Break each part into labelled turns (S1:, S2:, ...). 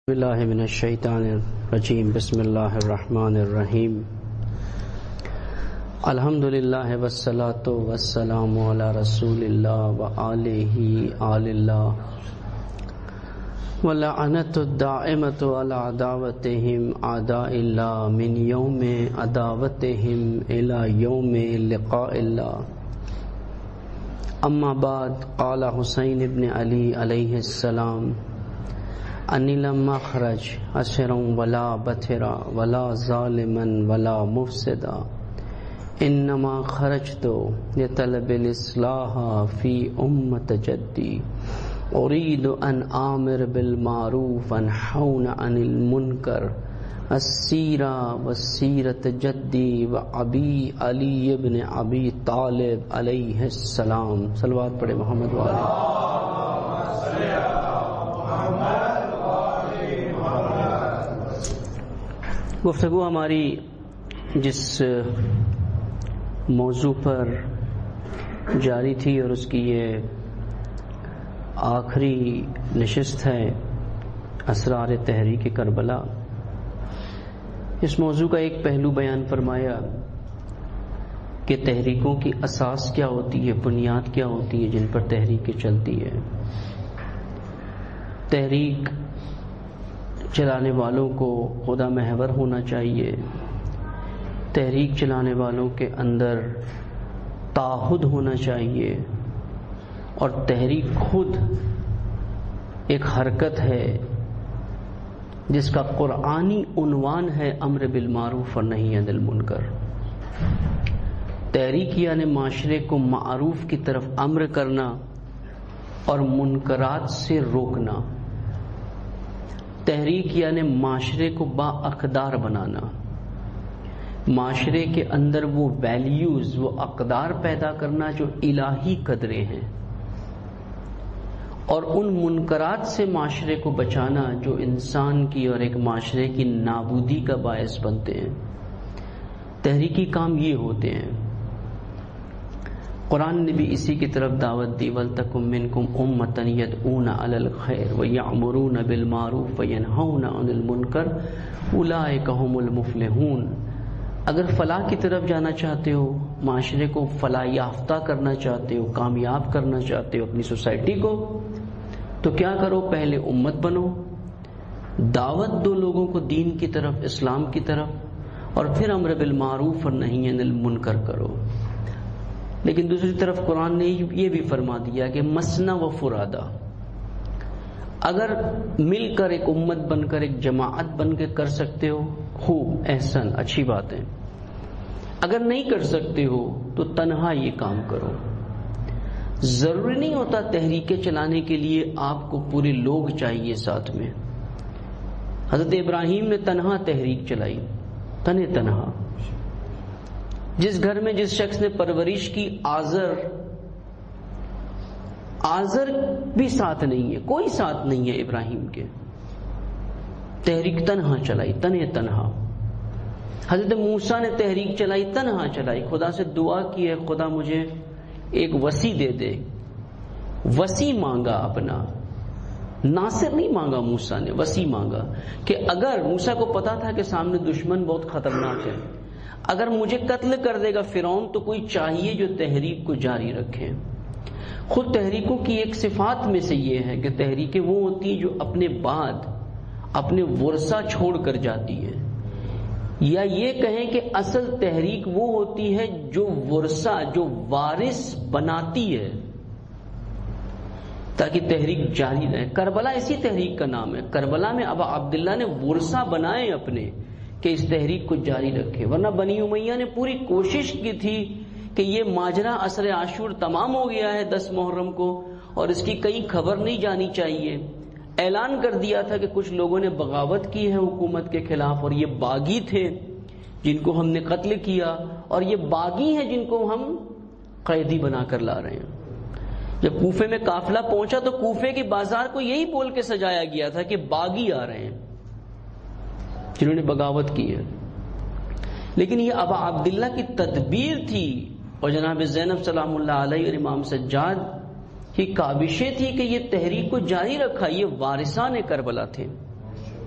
S1: باللہ من الشیطان الرجیم بسم اللہ الرحمن الرحیم الحمدللہ والصلاة والسلام علی رسول اللہ وآلہ آل اللہ ولعنت الدائمۃ علی عداوتہم اعداء اللہ من یوم عداوتہم الی یوم لقاء اللہ اما بعد قال حسین ابن علی علیہ السلام انی لما خرج اسرا ولا بترا ولا ظالما ولا مفسدا انما خرجت لطلب الاصلاح فی امت جدی اريد ان آمر بالمعروف انحون عن المنکر السیرہ وسیرت جدی وابی علی بن ابی طالب علیہ السلام. صلوات پڑھے محمد والے. گفتگو ہماری جس موضوع پر جاری تھی اور اس کی یہ آخری نشست ہے اسرار تحریک کربلا، اس موضوع کا ایک پہلو بیان فرمایا کہ تحریکوں کی اساس کیا ہوتی ہے، بنیاد کیا ہوتی ہے جن پر تحریکیں چلتی ہے. تحریک چلانے والوں کو خدا محور ہونا چاہیے. تحریک چلانے والوں کے اندر تعہد ہونا چاہیے، اور تحریک خود ایک حرکت ہے جس کا قرآنی عنوان ہے امر بالمعروف اور نہی عن المنکر. تحریک یعنی معاشرے کو معروف کی طرف امر کرنا اور منکرات سے روکنا. تحریک یعنی معاشرے کو با اقدار بنانا، معاشرے کے اندر وہ ویلیوز، وہ اقدار پیدا کرنا جو الہی قدریں ہیں، اور ان منکرات سے معاشرے کو بچانا جو انسان کی اور ایک معاشرے کی نابودی کا باعث بنتے ہیں. تحریکی کام یہ ہوتے ہیں. قرآن نے بھی اسی کی طرف دعوت دی، وَلْتَكُن مِّنكُمْ أُمَّةٌ يَدْعُونَ عَلَى الْخَيْرِ وَيَأْمُرُونَ بِالْمَعْرُوفِ وَيَنْهَوْنَ عَنِ الْمُنكَرِ أُولَٰئِكَ هُمُ الْمُفْلِحُونَ. اگر فلاح کی طرف جانا چاہتے ہو، معاشرے کو فلاح یافتہ کرنا چاہتے ہو، کامیاب کرنا چاہتے ہو اپنی سوسائٹی کو، تو کیا کرو؟ پہلے امت بنو، دعوت دو لوگوں کو دین کی طرف، اسلام کی طرف، اور پھر امر بالمعروف اور نہی عن المنکر کرو. لیکن دوسری طرف قرآن نے یہ بھی فرما دیا کہ مثنی و فرادہ، اگر مل کر ایک امت بن کر، ایک جماعت بن کے کر سکتے ہو، خوب، احسن، اچھی بات ہے. اگر نہیں کر سکتے ہو تو تنہا یہ کام کرو. ضروری نہیں ہوتا تحریکیں چلانے کے لیے آپ کو پورے لوگ چاہیے ساتھ میں. حضرت ابراہیم نے تنہا تحریک چلائی، تنہا. جس گھر میں جس شخص نے پرورش کی، آزر بھی ساتھ نہیں ہے، کوئی ساتھ نہیں ہے ابراہیم کے. تحریک تنہا چلائی، تنہا. حضرت موسیٰ نے تحریک چلائی، تنہا چلائی. خدا سے دعا کی ہے خدا مجھے ایک وسیع دے دے. وسیع مانگا اپنا، ناصر نہیں مانگا. موسیٰ نے وسیع مانگا کہ اگر موسیٰ کو پتا تھا کہ سامنے دشمن بہت خطرناک ہے، اگر مجھے قتل کر دے گا فرعون، تو کوئی چاہیے جو تحریک کو جاری رکھے. خود تحریکوں کی ایک صفات میں سے یہ ہے کہ تحریکیں وہ ہوتی ہیں جو اپنے بعد اپنے ورثہ چھوڑ کر جاتی ہیں، یا یہ کہیں کہ اصل تحریک وہ ہوتی ہے جو ورثہ، جو وارث بناتی ہے تاکہ تحریک جاری رہے. کربلا اسی تحریک کا نام ہے. کربلا میں ابا عبداللہ نے ورثہ بنائے اپنے کہ اس تحریک کو جاری رکھے، ورنہ بنی امیہ نے پوری کوشش کی تھی کہ یہ ماجرا عصر عاشور تمام ہو گیا ہے 10 محرم کو، اور اس کی کہیں خبر نہیں جانی چاہیے. اعلان کر دیا تھا کہ کچھ لوگوں نے بغاوت کی ہے حکومت کے خلاف، اور یہ باغی تھے جن کو ہم نے قتل کیا، اور یہ باغی ہیں جن کو ہم قیدی بنا کر لا رہے ہیں. جب کوفے میں قافلہ پہنچا تو کوفے کے بازار کو یہی بول کے سجایا گیا تھا کہ باغی آ رہے ہیں جنہوں نے بغاوت کی ہے. لیکن یہ ابا عبداللہ کی تدبیر تھی، اور جناب زینب سلام اللہ علیہ اور امام سجاد کی کاوشیں تھی کہ یہ تحریک کو جاری رکھا. یہ وارثان کربلا تھے.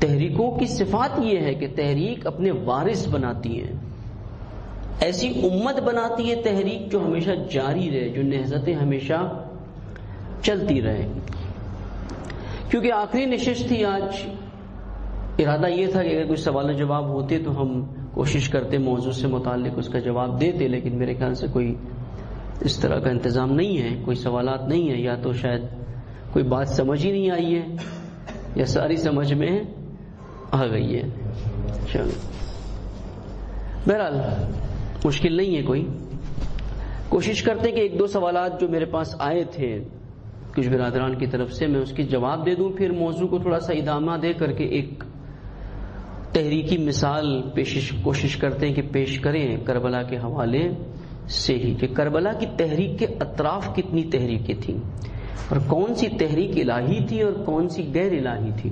S1: تحریکوں کی صفات یہ ہے کہ تحریک اپنے وارث بناتی ہے، ایسی امت بناتی ہے تحریک جو ہمیشہ جاری رہے، جو نہضتیں ہمیشہ چلتی رہے۔ کیونکہ آخری نشست تھی آج، ارادہ یہ تھا کہ اگر کوئی سوال و جواب ہوتے تو ہم کوشش کرتے موضوع سے متعلق اس کا جواب دیتے، لیکن میرے خیال سے کوئی اس طرح کا انتظام نہیں ہے، کوئی سوالات نہیں ہیں، یا تو شاید کوئی بات سمجھ ہی نہیں آئی ہے یا ساری سمجھ میں آ گئی ہے۔ چلو بہرحال مشکل نہیں ہے، کوئی کوشش کرتے ہیں کہ ایک دو سوالات جو میرے پاس آئے تھے کچھ برادران کی طرف سے میں اس کی جواب دے دوں، پھر موضوع کو تھوڑا سا ادامہ دے کر کے ایک تحریکی مثال کوشش کرتے ہیں کہ پیش کریں کربلا کے حوالے سے ہی، کہ کربلا کی تحریک کے اطراف کتنی تحریکیں تھیں اور کون سی تحریک الہی تھی اور کون سی غیر الہی تھی۔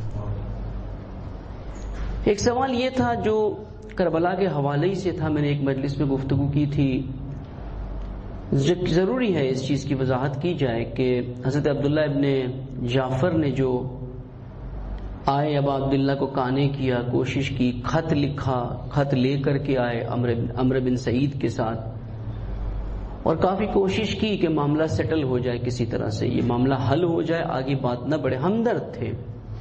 S1: ایک سوال یہ تھا جو کربلا کے حوالے ہی سے تھا، میں نے ایک مجلس میں گفتگو کی تھی، ضروری ہے اس چیز کی وضاحت کی جائے کہ حضرت عبداللہ ابن جعفر نے جو آئے ابا عبداللہ کو قانع کیا، کوشش کی، خط لکھا، خط لے کر کے آئے عمرو بن سعید کے ساتھ، اور کافی کوشش کی کہ معاملہ سیٹل ہو جائے، کسی طرح سے یہ معاملہ حل ہو جائے، آگے بات نہ بڑھے، ہمدرد تھے۔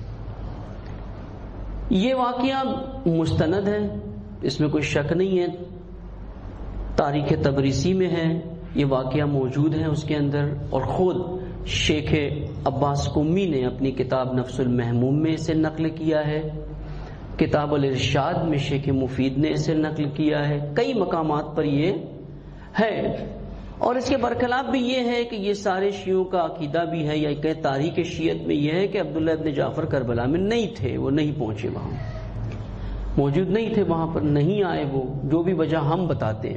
S1: یہ واقعہ مستند ہے، اس میں کوئی شک نہیں ہے، تاریخ تبریسی میں ہے، یہ واقعہ موجود ہے اس کے اندر، اور خود شیخ عباس قمی نے اپنی کتاب نفس المحموم میں اسے نقل کیا ہے، کتاب الارشاد میں شیخ مفید نے اسے نقل کیا ہے، کئی مقامات پر یہ ہے۔ اور اس کے برخلاف بھی یہ ہے کہ یہ سارے شیعوں کا عقیدہ بھی ہے، یا کہ تاریخ شیعت میں یہ ہے کہ عبداللہ ابن جعفر کربلا میں نہیں تھے، وہ نہیں پہنچے، وہاں موجود نہیں تھے، وہاں پر نہیں آئے، وہ جو بھی وجہ ہم بتاتے ہیں۔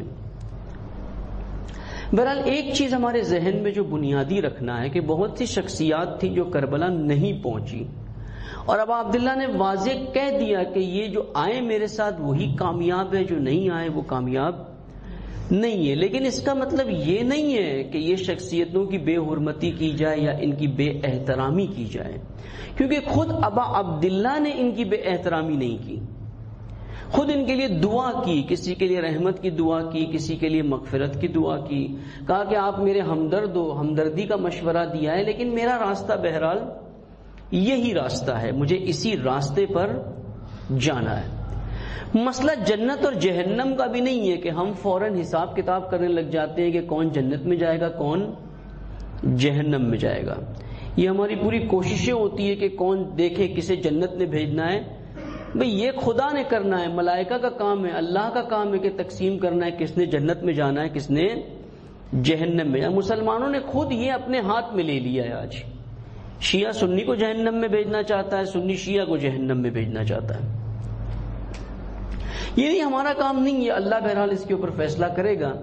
S1: بہرحال ایک چیز ہمارے ذہن میں جو بنیادی رکھنا ہے کہ بہت سی شخصیات تھی جو کربلا نہیں پہنچی، اور ابا عبداللہ نے واضح کہہ دیا کہ یہ جو آئے میرے ساتھ وہی کامیاب ہے، جو نہیں آئے وہ کامیاب نہیں ہے۔ لیکن اس کا مطلب یہ نہیں ہے کہ یہ شخصیتوں کی بے حرمتی کی جائے یا ان کی بے احترامی کی جائے، کیونکہ خود ابا عبداللہ نے ان کی بے احترامی نہیں کی، خود ان کے لیے دعا کی، کسی کے لیے رحمت کی دعا کی، کسی کے لیے مغفرت کی دعا کی، کہا کہ آپ میرے ہمدرد ہو، ہمدردی کا مشورہ دیا ہے، لیکن میرا راستہ بہرحال یہی راستہ ہے، مجھے اسی راستے پر جانا ہے۔ مسئلہ جنت اور جہنم کا بھی نہیں ہے کہ ہم فوراً حساب کتاب کرنے لگ جاتے ہیں کہ کون جنت میں جائے گا کون جہنم میں جائے گا۔ یہ ہماری پوری کوششیں ہوتی ہے کہ کون دیکھے کسے جنت میں بھیجنا ہے، بھئی یہ خدا نے کرنا ہے، ملائکہ کا کام ہے، اللہ کا کام ہے کہ تقسیم کرنا ہے کس نے جنت میں جانا ہے کس نے جہنم میں۔ مسلمانوں نے خود یہ اپنے ہاتھ میں لے لیا ہے، آج شیعہ سنی کو جہنم میں بھیجنا چاہتا ہے، سنی شیعہ کو جہنم میں بھیجنا چاہتا ہے۔ یہ نہیں ہمارا کام نہیں ہے، اللہ بہرحال اس کے اوپر فیصلہ کرے گا۔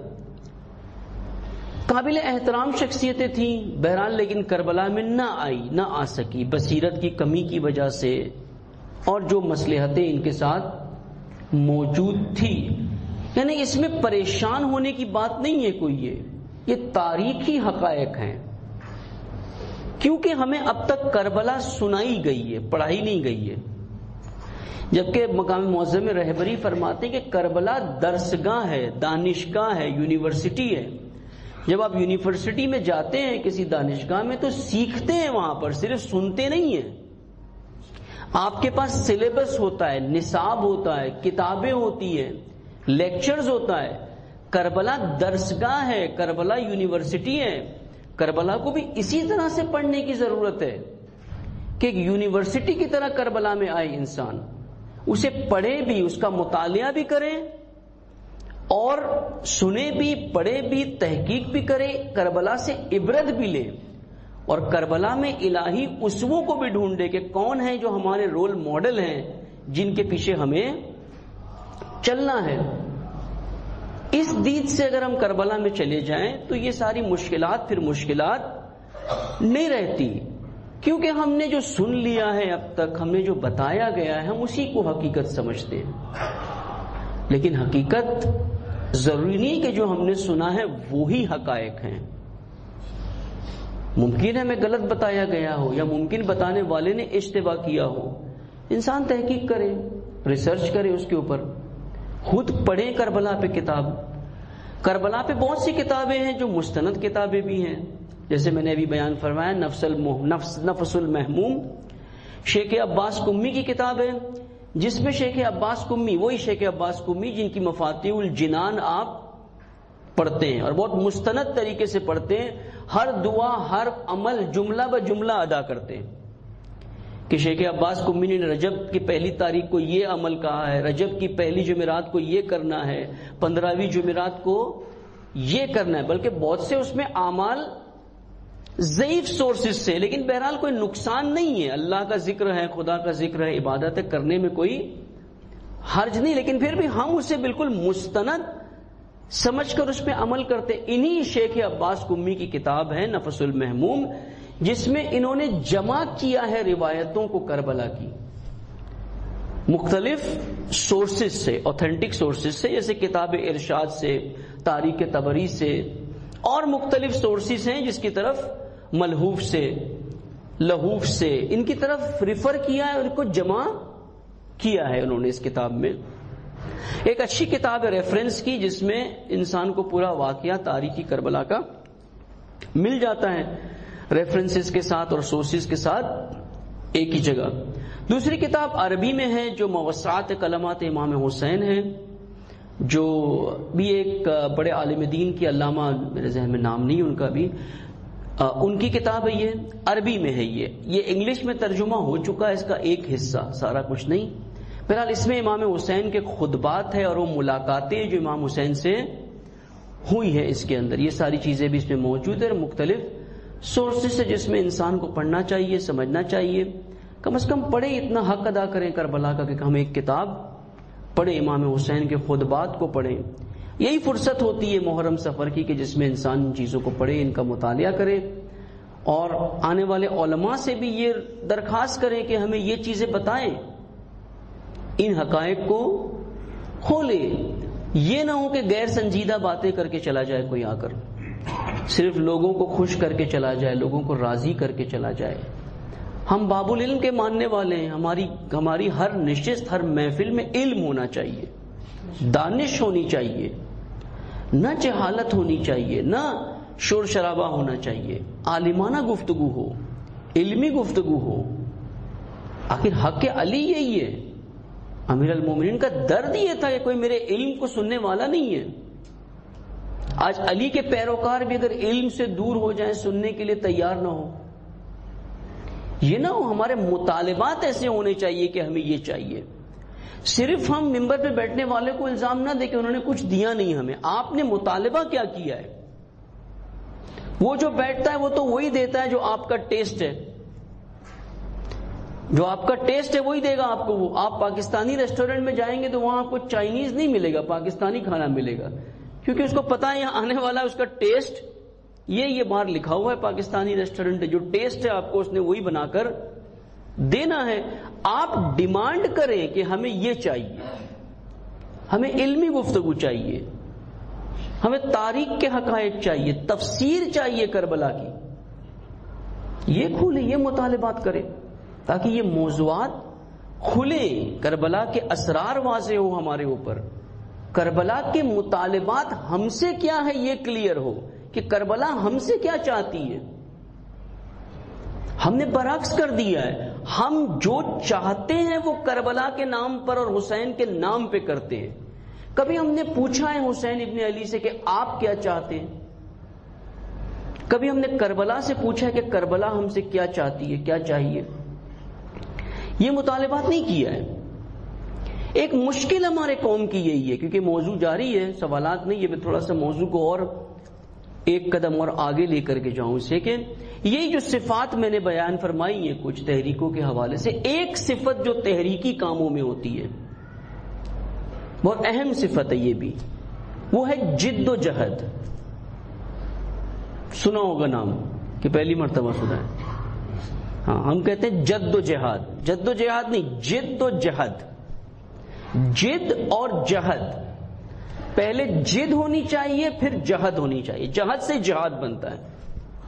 S1: قابل احترام شخصیتیں تھیں بہرحال، لیکن کربلا میں نہ آئی، نہ آ سکی، بصیرت کی کمی کی وجہ سے، اور جو مصلحتیں ان کے ساتھ موجود تھی، یعنی اس میں پریشان ہونے کی بات نہیں ہے کوئی، یہ تاریخی حقائق ہیں، کیونکہ ہمیں اب تک کربلا سنائی گئی ہے، پڑھائی نہیں گئی ہے، جبکہ مقام معظم میں رہبری فرماتے ہیں کہ کربلا درسگاہ ہے، دانشگاہ ہے، یونیورسٹی ہے۔ جب آپ یونیورسٹی میں جاتے ہیں کسی دانشگاہ میں تو سیکھتے ہیں، وہاں پر صرف سنتے نہیں ہیں، آپ کے پاس سلیبس ہوتا ہے، نصاب ہوتا ہے، کتابیں ہوتی ہیں، لیکچرز ہوتا ہے۔ کربلا درسگاہ ہے، کربلا یونیورسٹی ہے، کربلا کو بھی اسی طرح سے پڑھنے کی ضرورت ہے کہ ایک یونیورسٹی کی طرح کربلا میں آئے انسان، اسے پڑھے بھی، اس کا مطالعہ بھی کرے اور سنے بھی، پڑھے بھی، تحقیق بھی کرے، کربلا سے عبرت بھی لے، اور کربلا میں الہی اسووں کو بھی ڈھونڈے کہ کون ہیں جو ہمارے رول ماڈل ہیں، جن کے پیچھے ہمیں چلنا ہے۔ اس دید سے اگر ہم کربلا میں چلے جائیں تو یہ ساری مشکلات پھر مشکلات نہیں رہتی، کیونکہ ہم نے جو سن لیا ہے اب تک، ہم نے جو بتایا گیا ہے، ہم اسی کو حقیقت سمجھتے ہیں۔ لیکن حقیقت ضروری نہیں کہ جو ہم نے سنا ہے وہی حقائق ہیں، ممکن ہے ہمیں غلط بتایا گیا ہو، یا ممکن بتانے والے نے اشتباہ کیا ہو، انسان تحقیق کرے، ریسرچ کرے اس کے اوپر، خود پڑھیں کربلا پہ کتاب. کربلا پہ بہت سی کتابیں ہیں جو مستند کتابیں بھی ہیں، جیسے میں نے ابھی بیان فرمایا نفس المحموم شیخ عباس قمی کی کتاب ہے، جس میں شیخ عباس قمی، وہی شیخ عباس قمی جن کی مفاتیح الجنان آپ پڑھتے ہیں اور بہت مستند طریقے سے پڑھتے ہیں، ہر دعا ہر عمل جملہ بہ جملہ ادا کرتے ہیں کہ شیخ عباس قمی نے رجب کی پہلی تاریخ کو یہ عمل کہا ہے، رجب کی پہلی جمعرات کو یہ کرنا ہے، 15ویں جمعرات کو یہ کرنا ہے. بلکہ بہت سے اس میں اعمال ضعیف سورسز سے، لیکن بہرحال کوئی نقصان نہیں ہے، اللہ کا ذکر ہے، خدا کا ذکر ہے، عبادت کرنے میں کوئی حرج نہیں، لیکن پھر بھی ہم اسے بالکل مستند سمجھ کر اس پہ عمل کرتے. انہی شیخ عباس قمی کی کتاب ہے نفس المحموم، جس میں انہوں نے جمع کیا ہے روایتوں کو کربلا کی مختلف سورسز سے، اوتھینٹک سورسز سے، جیسے کتاب ارشاد سے، تاریخ طبری سے، اور مختلف سورسز ہیں جس کی طرف ملحوف سے، لحوف سے، ان کی طرف ریفر کیا ہے، ان کو جمع کیا ہے انہوں نے اس کتاب میں. ایک اچھی کتاب ہے ریفرنس کی، جس میں انسان کو پورا واقعہ تاریخی کربلا کا مل جاتا ہے ریفرنسز کے ساتھ اور سورسز کے ساتھ ایک ہی جگہ. دوسری کتاب عربی میں ہے جو موسعات کلمات امام حسین ہے، جو بھی ایک بڑے عالم دین کی، علامہ، میرے ذہن میں نام نہیں ان کا بھی، ان کی کتاب ہے، یہ عربی میں ہے. یہ انگلش میں ترجمہ ہو چکا ہے اس کا ایک حصہ، سارا کچھ نہیں. بہرحال اس میں امام حسین کے خطبات ہے اور وہ ملاقاتیں جو امام حسین سے ہوئی ہے اس کے اندر، یہ ساری چیزیں بھی اس میں موجود ہے، مختلف سورسز سے، جس میں انسان کو پڑھنا چاہیے، سمجھنا چاہیے. کم از کم پڑھیں، اتنا حق ادا کریں کربلا کا کہ ہم ایک کتاب پڑھیں، امام حسین کے خطبات کو پڑھیں. یہی فرصت ہوتی ہے محرم سفر کی کہ جس میں انسان ان چیزوں کو پڑھے، ان کا مطالعہ کرے، اور آنے والے علماء سے بھی یہ درخواست کریں کہ ہمیں یہ چیزیں بتائیں، ان حقائق کو کھولے. یہ نہ ہو کہ غیر سنجیدہ باتیں کر کے چلا جائے کوئی آ کر، صرف لوگوں کو خوش کر کے چلا جائے، لوگوں کو راضی کر کے چلا جائے. ہم باب العلم کے ماننے والے ہیں، ہماری ہر نشست، ہر محفل میں علم ہونا چاہیے، دانش ہونی چاہیے، نہ جہالت ہونی چاہیے، نہ شور شرابہ ہونا چاہیے، عالمانہ گفتگو ہو، علمی گفتگو ہو. آخر حق علی یہی ہے. امیر المومنین کا درد یہ تھا کہ کوئی میرے علم کو سننے والا نہیں ہے. آج علی کے پیروکار بھی اگر علم سے دور ہو جائیں، سننے کے لیے تیار نہ ہو، یہ نہ ہو. ہمارے مطالبات ایسے ہونے چاہیے کہ ہمیں یہ چاہیے. صرف ہم ممبر پہ بیٹھنے والے کو الزام نہ دیں کہ انہوں نے کچھ دیا نہیں ہمیں. آپ نے مطالبہ کیا کیا ہے؟ وہ جو بیٹھتا ہے وہ تو وہی دیتا ہے جو آپ کا ٹیسٹ ہے، جو آپ کا ٹیسٹ ہے وہی دے گا آپ کو. وہ آپ پاکستانی ریسٹورنٹ میں جائیں گے تو وہاں آپ کو چائنیز نہیں ملے گا، پاکستانی کھانا ملے گا، کیونکہ اس کو پتا ہے یہاں آنے والا اس کا ٹیسٹ یہ باہر لکھا ہوا ہے پاکستانی ریسٹورنٹ ہے، جو ٹیسٹ ہے آپ کو اس نے وہی بنا کر دینا ہے. آپ ڈیمانڈ کریں کہ ہمیں یہ چاہیے، ہمیں علمی گفتگو چاہیے، ہمیں تاریخ کے حقائق چاہیے، تفسیر چاہیے کربلا کی. یہ کھولیں، یہ مطالبات کریں تاکہ یہ موضوعات کھلیں، کربلا کے اسرار واضح ہو ہمارے اوپر، کربلا کے مطالبات ہم سے کیا ہے یہ کلیئر ہو کہ کربلا ہم سے کیا چاہتی ہے. ہم نے برعکس کر دیا ہے، ہم جو چاہتے ہیں وہ کربلا کے نام پر اور حسین کے نام پہ کرتے ہیں. کبھی ہم نے پوچھا ہے حسین ابن علی سے کہ آپ کیا چاہتے ہیں؟ کبھی ہم نے کربلا سے پوچھا ہے کہ کربلا ہم سے کیا چاہتی ہے، کیا چاہیے؟ یہ مطالبات نہیں کیا ہے. ایک مشکل ہمارے قوم کی یہی ہے، کیونکہ موضوع جاری ہے، سوالات نہیں ہے. میں تھوڑا سا موضوع کو اور ایک قدم اور آگے لے کر کے جاؤں اسے کہ یہی جو صفات میں نے بیان فرمائی ہیں کچھ تحریکوں کے حوالے سے، ایک صفت جو تحریکی کاموں میں ہوتی ہے، بہت اہم صفت ہے یہ بھی، وہ ہے جد و جہد. سنا ہوگا نام کہ پہلی مرتبہ سنا ہے. ہاں، ہم کہتے ہیں جد و جہاد. جد و جہاد نہیں، جد و جہد. جد اور جہد، پہلے جد ہونی چاہیے پھر جہد ہونی چاہیے. جہد سے جہاد بنتا ہے.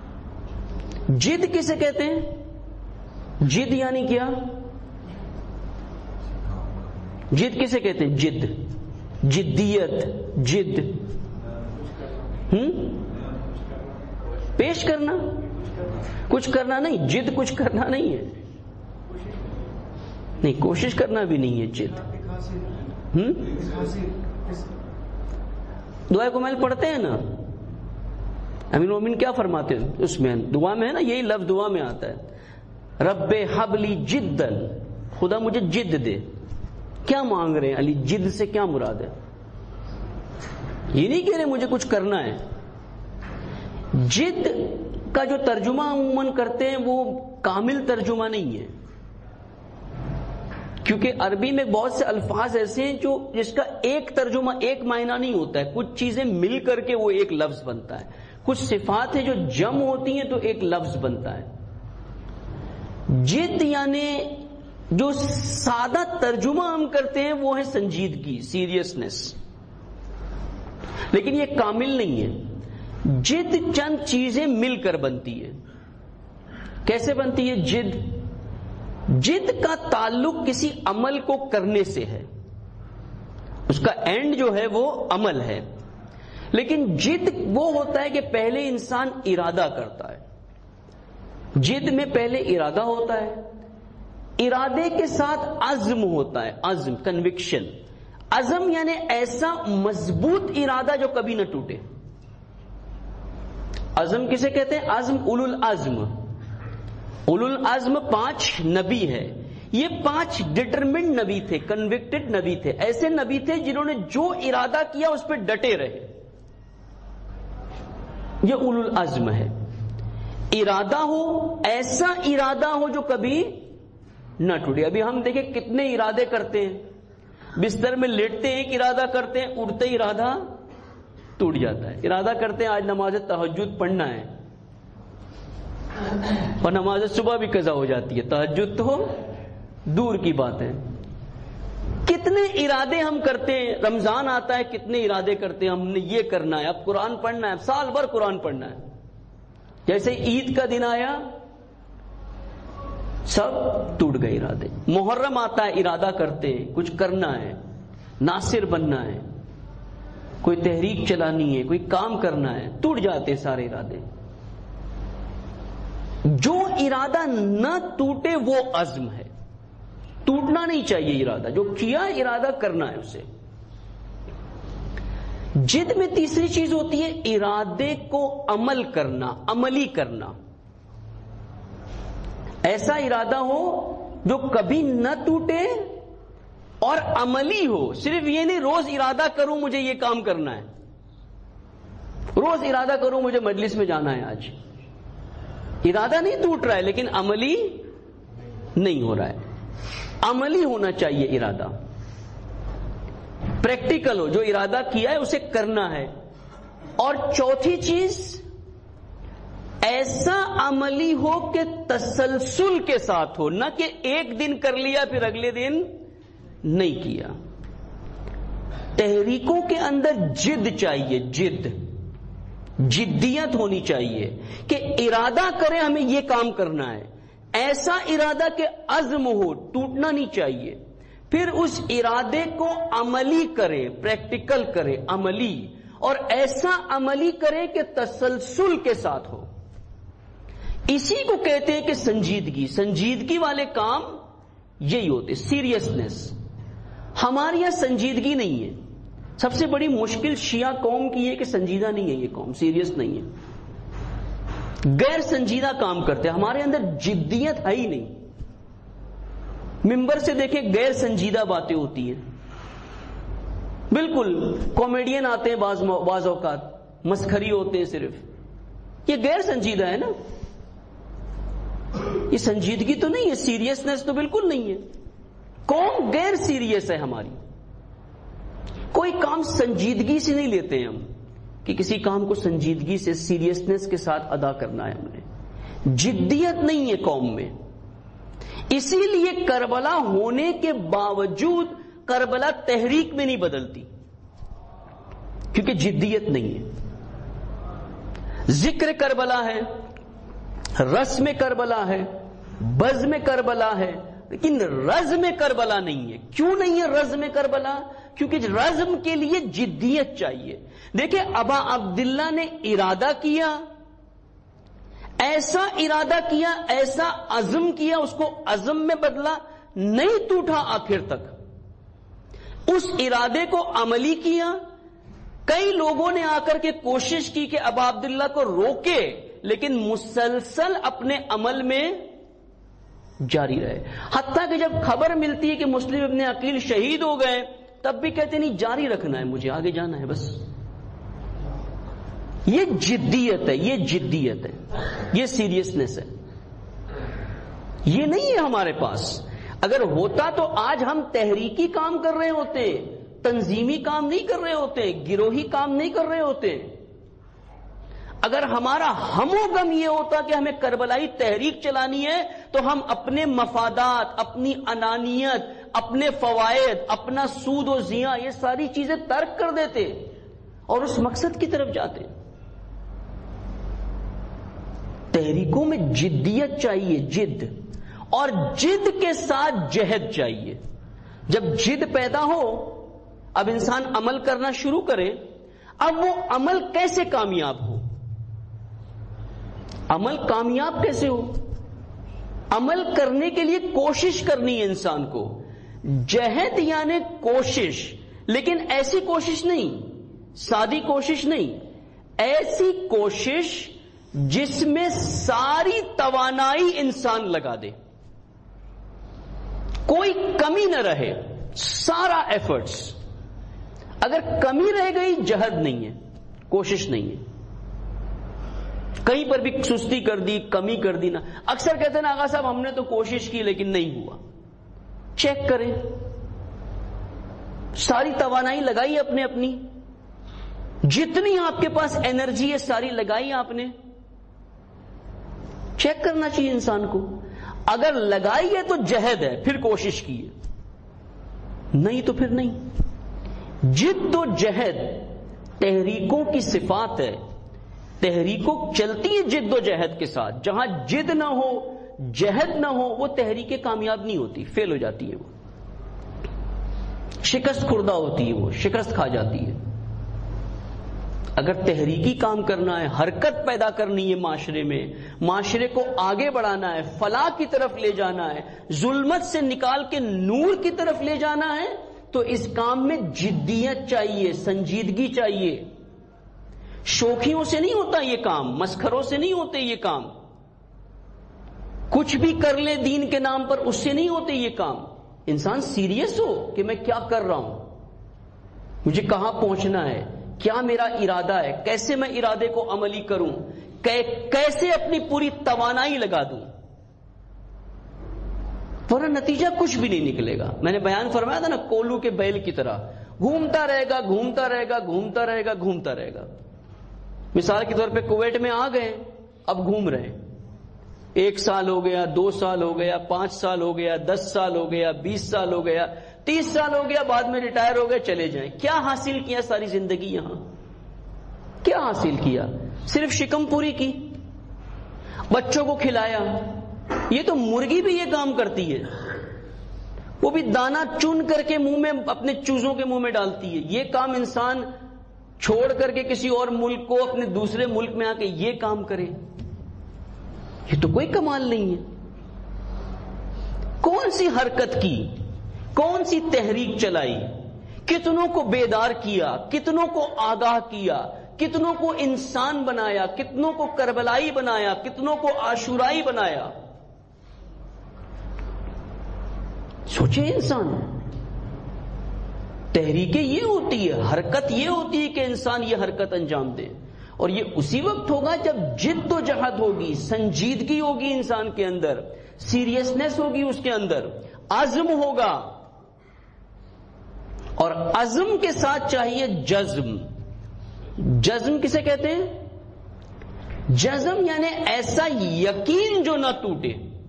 S1: جد کسے کہتے ہیں؟ جد یعنی کیا؟ جد کسے کہتے ہیں؟ جد، جدیت، جد، پیش کرنا، کچھ کرنا نہیں. جد کچھ کرنا نہیں ہے، نہیں کوشش کرنا بھی نہیں ہے جد. دعائے کمیل پڑھتے ہیں نا، امین مومن کیا فرماتے ہیں اس میں؟ دعا میں ہے نا، یہی لفظ دعا میں آتا ہے، رب حبلی جدن، خدا مجھے جد دے. کیا مانگ رہے ہیں علی؟ جد سے کیا مراد ہے؟ یہ نہیں کہہ رہے مجھے کچھ کرنا ہے. جد کا جو ترجمہ عموماً کرتے ہیں وہ کامل ترجمہ نہیں ہے، کیونکہ عربی میں بہت سے الفاظ ایسے ہیں جو جس کا ایک ترجمہ ایک معنی نہیں ہوتا ہے. کچھ چیزیں مل کر کے وہ ایک لفظ بنتا ہے، کچھ صفات ہیں جو جمع ہوتی ہیں تو ایک لفظ بنتا ہے. جد یعنی جو سادہ ترجمہ ہم کرتے ہیں وہ ہے سنجیدگی، سیریسنس، لیکن یہ کامل نہیں ہے. جد چند چیزیں مل کر بنتی ہے. کیسے بنتی ہے جد؟ جد کا تعلق کسی عمل کو کرنے سے ہے، اس کا اینڈ جو ہے وہ عمل ہے. لیکن جد وہ ہوتا ہے کہ پہلے انسان ارادہ کرتا ہے. جد میں پہلے ارادہ ہوتا ہے، ارادے کے ساتھ عزم ہوتا ہے، عزم، کنوکشن. عزم یعنی ایسا مضبوط ارادہ جو کبھی نہ ٹوٹے. عزم کسے کہتے ہیں؟ عزم اولو العزم. اولو العزم 5 نبی ہے. یہ 5 ڈٹرمنٹ نبی تھے، کنوکٹڈ نبی تھے، ایسے نبی تھے جنہوں نے جو ارادہ کیا اس پہ ڈٹے رہے. یہ اولو العزم ہے. ارادہ ہو، ایسا ارادہ ہو جو کبھی نہ ٹوٹے. ابھی ہم دیکھیں کتنے ارادے کرتے ہیں، بستر میں لیٹتے ہیں ایک ارادہ کرتے ہیں، اٹھتے ہی ارادہ ٹوٹ جاتا ہے. ارادہ کرتے ہیں آج نماز تہجد پڑھنا ہے اور نماز صبح بھی قضا ہو جاتی ہے، تہجد تو دور کی بات ہے. کتنے ارادے ہم کرتے ہیں. رمضان آتا ہے کتنے ارادے کرتے ہیں، ہم نے یہ کرنا ہے، اب قرآن پڑھنا ہے، سال بھر قرآن پڑھنا ہے. جیسے عید کا دن آیا سب ٹوٹ گئے ارادے. محرم آتا ہے ارادہ کرتے ہیں کچھ کرنا ہے، ناصر بننا ہے، کوئی تحریک چلانی ہے، کوئی کام کرنا ہے، ٹوٹ جاتے سارے ارادے. جو ارادہ نہ ٹوٹے وہ عزم ہے. ٹوٹنا نہیں چاہیے ارادہ، جو کیا ارادہ کرنا ہے اسے. جد میں تیسری چیز ہوتی ہے ارادے کو عمل کرنا، عملی کرنا. ایسا ارادہ ہو جو کبھی نہ ٹوٹے اور عملی ہو. صرف یہ نہیں روز ارادہ کروں مجھے یہ کام کرنا ہے، روز ارادہ کروں مجھے مجلس میں جانا ہے. آج ارادہ نہیں ٹوٹ رہا ہے لیکن عملی نہیں ہو رہا ہے. عملی ہونا چاہیے ارادہ، پریکٹیکل ہو، جو ارادہ کیا ہے اسے کرنا ہے. اور چوتھی چیز ایسا عملی ہو کہ تسلسل کے ساتھ ہو، نہ کہ ایک دن کر لیا پھر اگلے دن نہیں کیا. تحریکوں کے اندر جد چاہیے، جد، جدیت ہونی چاہیے کہ ارادہ کریں ہمیں یہ کام کرنا ہے. ایسا ارادہ کہ عزم ہو، ٹوٹنا نہیں چاہیے. پھر اس ارادے کو عملی کرے، پریکٹیکل کرے، عملی، اور ایسا عملی کرے کہ تسلسل کے ساتھ ہو. اسی کو کہتے ہیں کہ سنجیدگی. سنجیدگی والے کام یہی ہوتے، سیریسنس. ہمارے یہاں سنجیدگی نہیں ہے. سب سے بڑی مشکل شیعہ قوم کی ہے کہ سنجیدہ نہیں ہے، یہ قوم سیریس نہیں ہے، غیر سنجیدہ کام کرتے ہیں. ہمارے اندر جدیت ہے ہی نہیں. ممبر سے دیکھیں غیر سنجیدہ باتیں ہوتی ہیں، بالکل کامیڈین آتے ہیں بعض اوقات، مسخری ہوتے ہیں صرف. یہ غیر سنجیدہ ہے نا، یہ سنجیدگی تو نہیں ہے، سیریسنس تو بالکل نہیں ہے. قوم غیر سیریس ہے ہماری. کوئی کام سنجیدگی سے نہیں لیتے ہم کہ کسی کام کو سنجیدگی سے، سیریسنس کے ساتھ ادا کرنا ہے ہم نے. جدیت نہیں ہے قوم میں. اسی لیے کربلا ہونے کے باوجود کربلا تحریک میں نہیں بدلتی، کیونکہ جدیت نہیں ہے. ذکر کربلا ہے، رسم کربلا ہے، بزم کربلا ہے، لیکن رزم کربلا نہیں ہے. کیوں نہیں ہے رزم کربلا؟ کیونکہ رزم کے لیے جدیت چاہیے. دیکھیں ابا عبداللہ نے ارادہ کیا، ایسا ارادہ کیا، ایسا عزم کیا، اس کو عزم میں بدلا، نہیں ٹوٹا آخر تک، اس ارادے کو عملی کیا. کئی لوگوں نے آ کر کے کوشش کی کہ ابا عبداللہ کو روکے، لیکن مسلسل اپنے عمل میں جاری رہے. حتیٰ کہ جب خبر ملتی ہے کہ مسلم ابن عقیل شہید ہو گئے، تب بھی کہتے نہیں جاری رکھنا ہے، مجھے آگے جانا ہے بس. یہ جدیت ہے، یہ جدیت ہے، یہ سیریسنس ہے. یہ نہیں ہے ہمارے پاس. اگر ہوتا تو آج ہم تحریکی کام کر رہے ہوتے، تنظیمی کام نہیں کر رہے ہوتے، گروہی کام نہیں کر رہے ہوتے. اگر ہمارا ہم و غم یہ ہوتا کہ ہمیں کربلائی تحریک چلانی ہے، تو ہم اپنے مفادات، اپنی انانیت، اپنے فوائد، اپنا سود و زیاں، یہ ساری چیزیں ترک کر دیتے اور اس مقصد کی طرف جاتے. تحریکوں میں جدیت چاہیے، جد، اور جد کے ساتھ جہد چاہیے. جب جد پیدا ہو، اب انسان عمل کرنا شروع کرے. اب وہ عمل کیسے کامیاب ہو؟ عمل کامیاب کیسے ہو؟ عمل کرنے کے لیے کوشش کرنی ہے انسان کو. جہد یعنی کوشش، لیکن ایسی کوشش نہیں، سادی کوشش نہیں، ایسی کوشش جس میں ساری توانائی انسان لگا دے، کوئی کمی نہ رہے، سارا ایفرٹس. اگر کمی رہ گئی جہد نہیں ہے، کوشش نہیں ہے. کہیں پر بھی سستی کر دی، کمی کر دی نا. اکثر کہتے ہیں آغا صاحب ہم نے تو کوشش کی لیکن نہیں ہوا. چیک کریں، ساری توانائی لگائی اپنے اپنی، جتنی آپ کے پاس انرجی ہے ساری لگائی آپ نے. چیک کرنا چاہیے انسان کو. اگر لگائی ہے تو جہد ہے، پھر کوشش کی ہے، نہیں تو پھر نہیں. جد و جہد تحریکوں کی صفات ہے. تحریکوں چلتی ہے جد و جہد کے ساتھ. جہاں جد نہ ہو، جہد نہ ہو، وہ تحریکیں کامیاب نہیں ہوتی، فیل ہو جاتی ہے، وہ شکست خوردہ ہوتی ہے، وہ شکست کھا جاتی ہے. اگر تحریکی کام کرنا ہے، حرکت پیدا کرنی ہے معاشرے میں، معاشرے کو آگے بڑھانا ہے، فلاح کی طرف لے جانا ہے، ظلمت سے نکال کے نور کی طرف لے جانا ہے، تو اس کام میں جدیت چاہیے، سنجیدگی چاہیے. شوخیوں سے نہیں ہوتا یہ کام، مسخروں سے نہیں ہوتے یہ کام، کچھ بھی کر لیں دین کے نام پر، اس سے نہیں ہوتے یہ کام. انسان سیریس ہو کہ میں کیا کر رہا ہوں، مجھے کہاں پہنچنا ہے، کیا میرا ارادہ ہے، کیسے میں ارادے کو عملی کروں، کیسے اپنی پوری توانائی لگا دوں. ورنہ نتیجہ کچھ بھی نہیں نکلے گا. میں نے بیان فرمایا تھا نا، کولو کے بیل کی طرح گھومتا رہے گا، گھومتا رہے گا، گھومتا رہے گا، گھومتا رہے گا. مثال کے طور پہ کویت میں آ گئے، اب گھوم رہے ہیں. 1 سال ہو گیا، 2 سال ہو گیا، 5 سال ہو گیا، 10 سال ہو گیا، 20 سال ہو گیا، 30 سال ہو گیا، بعد میں ریٹائر ہو گئے، چلے جائیں. کیا حاصل کیا ساری زندگی یہاں؟ کیا حاصل کیا؟ صرف شکم پوری کی، بچوں کو کھلایا. یہ تو مرغی بھی یہ کام کرتی ہے، وہ بھی دانا چن کر کے منہ میں، اپنے چوزوں کے منہ میں ڈالتی ہے. یہ کام انسان چھوڑ کر کے کسی اور ملک کو، اپنے دوسرے ملک میں آ کے یہ کام کرے، یہ تو کوئی کمال نہیں ہے. کون سی حرکت کی، کون سی تحریک چلائی، کتنوں کو بیدار کیا، کتنوں کو آگاہ کیا، کتنوں کو انسان بنایا، کتنوں کو کربلائی بنایا، کتنوں کو عاشورائی بنایا. سوچے انسان. تحریکیں یہ ہوتی ہے، حرکت یہ ہوتی ہے کہ انسان یہ حرکت انجام دے. اور یہ اسی وقت ہوگا جب جد و جہد ہوگی، سنجیدگی ہوگی انسان کے اندر، سیریسنس ہوگی اس کے اندر، عزم ہوگا. اور عزم کے ساتھ چاہیے جزم. جزم کسے کہتے ہیں؟ جزم یعنی ایسا یقین جو نہ ٹوٹے.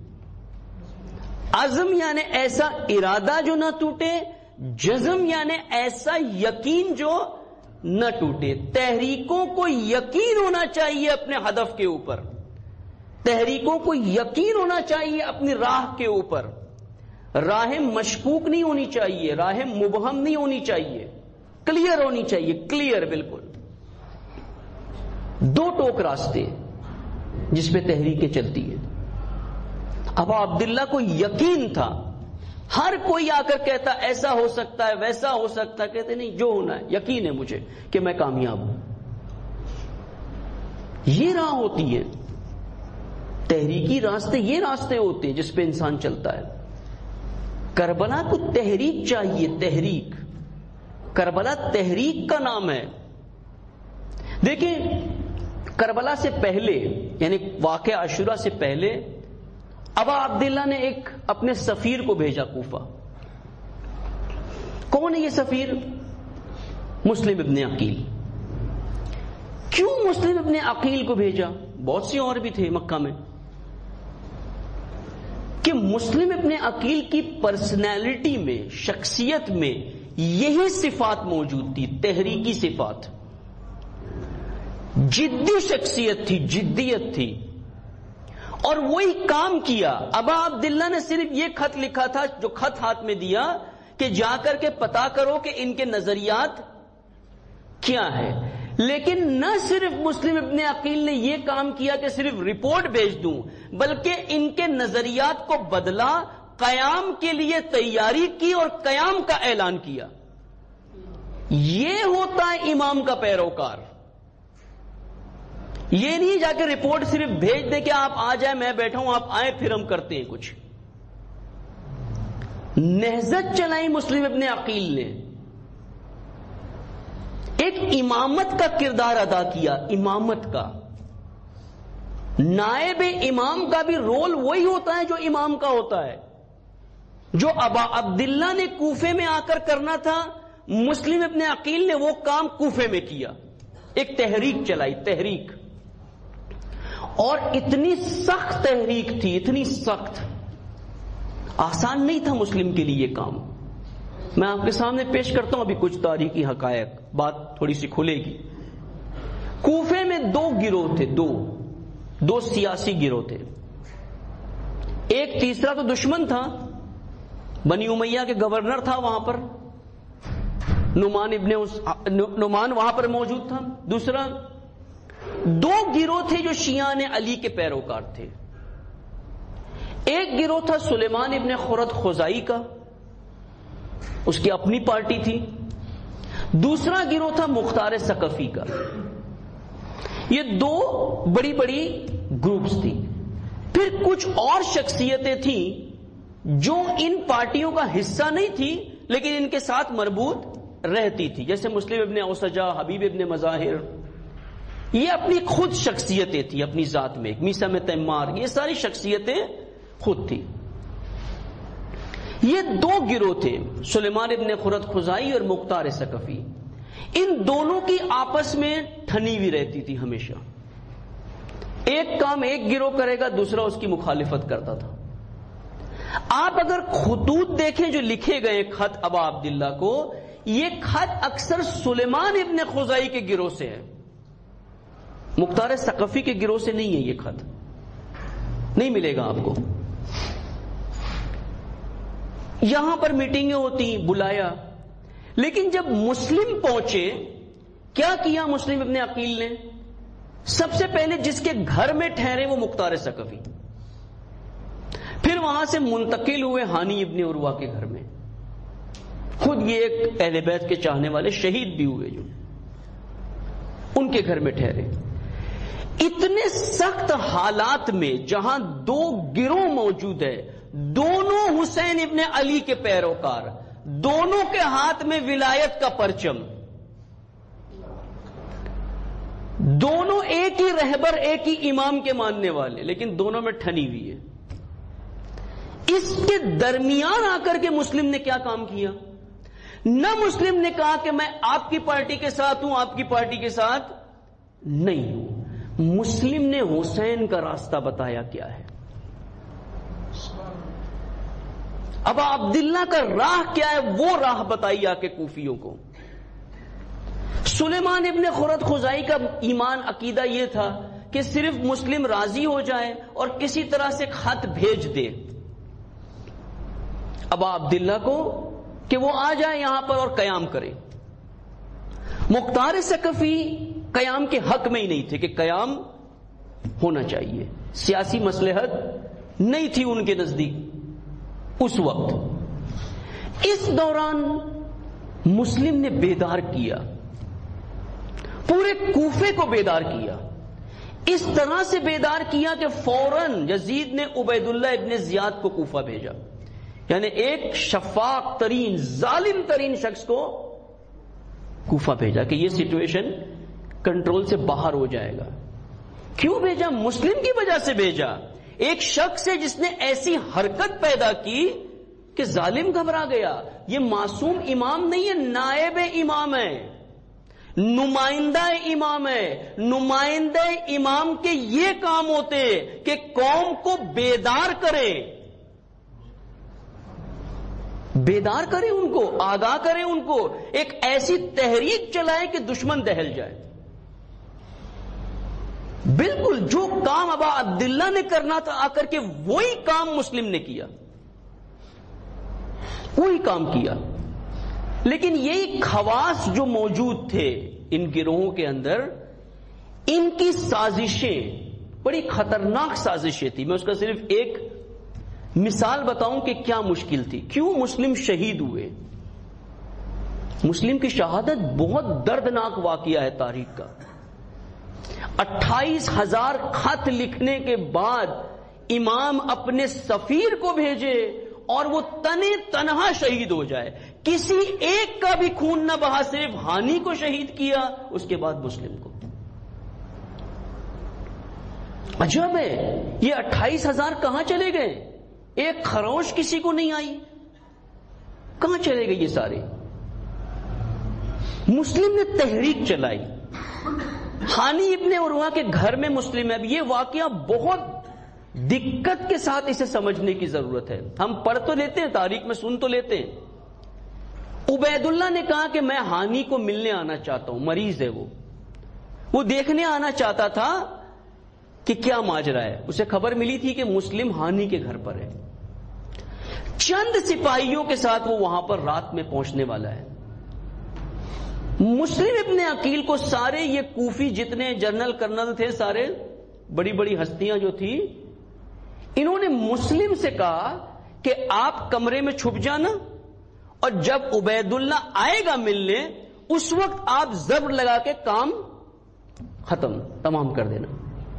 S1: عزم یعنی ایسا ارادہ جو نہ ٹوٹے، جزم یعنی ایسا یقین جو نہ ٹوٹے. تحریکوں کو یقین ہونا چاہیے اپنے ہدف کے اوپر، تحریکوں کو یقین ہونا چاہیے اپنی راہ کے اوپر. راہ مشکوک نہیں ہونی چاہیے، راہ مبہم نہیں ہونی چاہیے، کلیئر ہونی چاہیے، کلیئر بالکل. دو ٹوک راستے جس پہ تحریکیں چلتی ہیں. ابا عبداللہ کو یقین تھا، ہر کوئی آ کر کہتا ایسا ہو سکتا ہے ویسا ہو سکتا ہے، کہتے نہیں جو ہونا ہے یقین ہے مجھے کہ میں کامیاب ہوں. یہ راہ ہوتی ہے تحریکی راستے، یہ راستے ہوتے ہیں جس پہ انسان چلتا ہے. کربلا کو تحریک چاہیے، تحریک. کربلا تحریک کا نام ہے. دیکھیں کربلا سے پہلے یعنی واقعہ عاشورہ سے پہلے ابا عبداللہ نے ایک اپنے سفیر کو بھیجا کوفہ. کون ہے یہ سفیر؟ مسلم ابن عقیل. کیوں مسلم ابن عقیل کو بھیجا؟ بہت سی اور بھی تھے مکہ میں. کہ مسلم ابن عقیل کی پرسنالٹی میں، شخصیت میں یہی صفات موجود تھی، تحریکی صفات. جدی شخصیت تھی، جدیت تھی، اور وہی کام کیا. ابا عبداللہ نے صرف یہ خط لکھا تھا، جو خط ہاتھ میں دیا کہ جا کر کے پتا کرو کہ ان کے نظریات کیا ہے. لیکن نہ صرف مسلم ابن عقیل نے یہ کام کیا کہ صرف رپورٹ بھیج دوں، بلکہ ان کے نظریات کو بدلا، قیام کے لیے تیاری کی اور قیام کا اعلان کیا. یہ ہوتا ہے امام کا پیروکار. یہ نہیں جا کے رپورٹ صرف بھیج دے کہ آپ آ جائیں، میں بیٹھا ہوں آپ آئیں پھر ہم کرتے ہیں کچھ. نہضت چلائی مسلم ابن عقیل نے، ایک امامت کا کردار ادا کیا. امامت کا، نائب امام کا بھی رول وہی ہوتا ہے جو امام کا ہوتا ہے. جو ابا عبداللہ نے کوفے میں آ کر کرنا تھا، مسلم ابن عقیل نے وہ کام کوفے میں کیا. ایک تحریک چلائی، تحریک. اور اتنی سخت تحریک تھی، اتنی سخت، آسان نہیں تھا مسلم کے لیے یہ کام. میں آپ کے سامنے پیش کرتا ہوں ابھی کچھ تاریخی حقائق، بات تھوڑی سی کھلے گی. کوفے میں دو گروہ تھے، دو سیاسی گروہ تھے. ایک تیسرا تو دشمن تھا، بنی امیہ کے گورنر تھا وہاں پر، نعمان وہاں پر موجود تھا. دوسرا دو گروہ تھے جو شیعان علی کے پیروکار تھے. ایک گروہ تھا سلیمان ابن خرد خزائی کا، اس کی اپنی پارٹی تھی. دوسرا گروہ تھا مختار ثقفی کا. یہ دو بڑی بڑی گروپس تھی. پھر کچھ اور شخصیتیں تھیں جو ان پارٹیوں کا حصہ نہیں تھی لیکن ان کے ساتھ مربوط رہتی تھی، جیسے مسلم ابن اوسجا، حبیب ابن مظاہر. یہ اپنی خود شخصیتیں تھی اپنی ذات میں. میسا میں تیمار، یہ ساری شخصیتیں خود تھی. یہ دو گروہ تھے، سلیمان ابن خرد خزائی اور مختار ثقفی. ان دونوں کی آپس میں ٹھنی ہوئی رہتی تھی ہمیشہ. ایک کام ایک گروہ کرے گا، دوسرا اس کی مخالفت کرتا تھا. آپ اگر خطوط دیکھیں جو لکھے گئے خط ابا عبداللہ کو، یہ خط اکثر سلیمان ابن خزائی کے گروہ سے ہے، مختار ثقفی کے گروہ سے نہیں ہے. یہ خط نہیں ملے گا آپ کو. یہاں پر میٹنگیں ہوتی، بلایا. لیکن جب مسلم پہنچے، کیا کیا مسلم ابن عقیل نے؟ سب سے پہلے جس کے گھر میں ٹھہرے وہ مختار ثقفی. پھر وہاں سے منتقل ہوئے ہانی ابن عروہ کے گھر میں. خود یہ ایک اہل بیت کے چاہنے والے شہید بھی ہوئے، جو ان کے گھر میں ٹھہرے. اتنے سخت حالات میں جہاں دو گروہ موجود ہے، دونوں حسین ابن علی کے پیروکار، دونوں کے ہاتھ میں ولایت کا پرچم، دونوں ایک ہی رہبر، ایک ہی امام کے ماننے والے، لیکن دونوں میں ٹھنی ہوئی ہے. اس کے درمیان آ کر کے مسلم نے کیا کام کیا؟ نہ مسلم نے کہا کہ میں آپ کی پارٹی کے ساتھ ہوں، آپ کی پارٹی کے ساتھ نہیں ہوں. مسلم نے حسین کا راستہ بتایا کیا ہے. اب عبداللہ کا راہ کیا ہے، وہ راہ بتائی آ کے کوفیوں کو. سلیمان ابن خرد خزائی کا ایمان عقیدہ یہ تھا کہ صرف مسلم راضی ہو جائے اور کسی طرح سے خط بھیج دے. ابا عبداللہ کو کہ وہ آ جائے یہاں پر اور قیام کرے. مختار ثقفی قیام کے حق میں ہی نہیں تھے کہ قیام ہونا چاہیے, سیاسی مصلحت نہیں تھی ان کے نزدیک اس وقت. اس دوران مسلم نے بیدار کیا, پورے کوفے کو بیدار کیا. اس طرح سے بیدار کیا کہ فوراً یزید نے عبید اللہ ابن زیاد کو کوفہ بھیجا, یعنی ایک شفاق ترین ظالم ترین شخص کو کوفہ بھیجا کہ یہ سچویشن کنٹرول سے باہر ہو جائے گا. کیوں بھیجا؟ مسلم کی وجہ سے بھیجا. ایک شخص ہے جس نے ایسی حرکت پیدا کی کہ ظالم گھبرا گیا. یہ معصوم امام نہیں ہے, نائب امام ہے, نمائندہ امام ہے. نمائندہ امام کے یہ کام ہوتے کہ قوم کو بیدار کرے, بیدار کرے, ان کو آگاہ کرے, ان کو ایک ایسی تحریک چلائے کہ دشمن دہل جائے. بالکل جو کام ابا عبداللہ نے کرنا تھا آ کر کے وہی کام مسلم نے کیا, وہی کام کیا. لیکن یہی خواص جو موجود تھے ان گروہوں کے اندر, ان کی سازشیں بڑی خطرناک سازشیں تھی. میں اس کا صرف ایک مثال بتاؤں کہ کیا مشکل تھی, کیوں مسلم شہید ہوئے. مسلم کی شہادت بہت دردناک واقعہ ہے تاریخ کا. 28,000 خط لکھنے کے بعد امام اپنے سفیر کو بھیجے اور وہ تنے تنہا شہید ہو جائے, کسی ایک کا بھی خون نہ بہا, صرف ہانی کو شہید کیا, اس کے بعد مسلم کو. عجب ہے, یہ 28,000 کہاں چلے گئے؟ ایک خروش کسی کو نہیں آئی, کہاں چلے گئے یہ سارے؟ مسلم نے تحریک چلائی. ہانی ابن عروہ کے گھر میں مسلم ہے. اب یہ واقعہ بہت دقت کے ساتھ اسے سمجھنے کی ضرورت ہے. ہم پڑھ تو لیتے ہیں, تاریخ میں سن تو لیتے ہیں. عبید اللہ نے کہا کہ میں ہانی کو ملنے آنا چاہتا ہوں, مریض ہے وہ دیکھنے آنا چاہتا تھا کہ کیا ماجرا ہے. اسے خبر ملی تھی کہ مسلم ہانی کے گھر پر ہے. چند سپاہیوں کے ساتھ وہ وہاں پر رات میں پہنچنے والا ہے. مسلم ابن عقیل کو سارے یہ کوفی جتنے جنرل کرنل تھے, سارے بڑی بڑی ہستیاں جو تھی, انہوں نے مسلم سے کہا کہ آپ کمرے میں چھپ جانا اور جب عبید اللہ آئے گا ملنے اس وقت آپ زبر لگا کے کام ختم تمام کر دینا.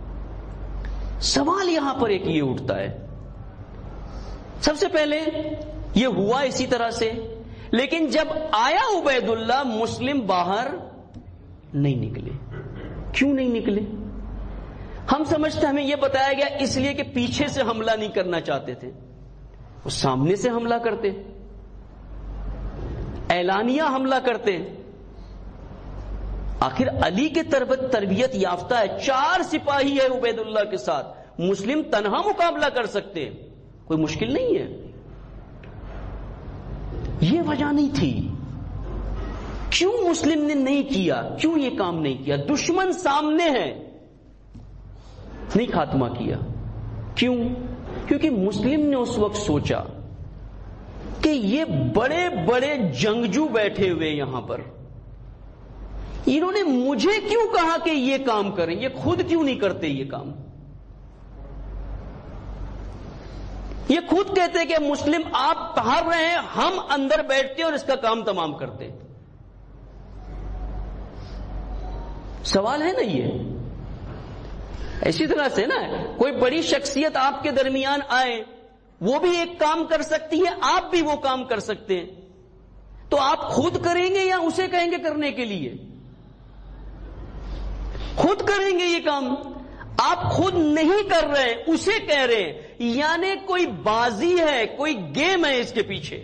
S1: سوال یہاں پر ایک یہ اٹھتا ہے, سب سے پہلے یہ ہوا اسی طرح سے, لیکن جب آیا عبید اللہ مسلم باہر نہیں نکلے. کیوں نہیں نکلے؟ ہم سمجھتے ہمیں یہ بتایا گیا اس لیے کہ پیچھے سے حملہ نہیں کرنا چاہتے تھے, وہ سامنے سے حملہ کرتے, اعلانیہ حملہ کرتے. آخر علی کے تربیت یافتہ ہے, 4 سپاہی ہے عبید اللہ کے ساتھ, مسلم تنہا مقابلہ کر سکتے, کوئی مشکل نہیں ہے. یہ وجہ نہیں تھی. کیوں مسلم نے نہیں کیا, کیوں یہ کام نہیں کیا؟ دشمن سامنے ہے, نہیں خاتمہ کیا. کیوں؟ کیونکہ مسلم نے اس وقت سوچا کہ یہ بڑے بڑے جنگجو بیٹھے ہوئے یہاں پر, انہوں نے مجھے کیوں کہا کہ یہ کام کریں, یہ خود کیوں نہیں کرتے یہ کام؟ یہ خود کہتے کہ مسلم آپ باہر رہے ہیں, ہم اندر بیٹھتے اور اس کا کام تمام کرتے. سوال ہے نا یہ. اسی طرح سے نا کوئی بڑی شخصیت آپ کے درمیان آئے, وہ بھی ایک کام کر سکتی ہے, آپ بھی وہ کام کر سکتے ہیں, تو آپ خود کریں گے یا اسے کہیں گے کرنے کے لیے؟ خود کریں گے یہ کام. آپ خود نہیں کر رہے, اسے کہہ رہے ہیں, یعنی کوئی بازی ہے, کوئی گیم ہے اس کے پیچھے.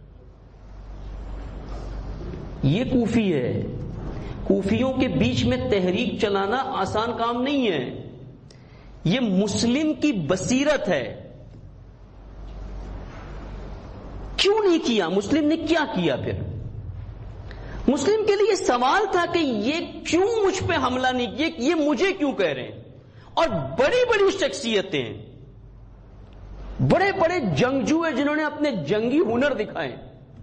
S1: یہ کوفی ہے. کوفیوں کے بیچ میں تحریک چلانا آسان کام نہیں ہے. یہ مسلم کی بصیرت ہے. کیوں نہیں کیا؟ مسلم نے کیا کیا پھر؟ مسلم کے لیے سوال تھا کہ یہ کیوں مجھ پہ حملہ نہیں کیا, یہ مجھے کیوں کہہ رہے ہیں؟ اور بڑی بڑی شخصیتیں, بڑے بڑے جنگجو ہیں جنہوں نے اپنے جنگی ہنر دکھائے.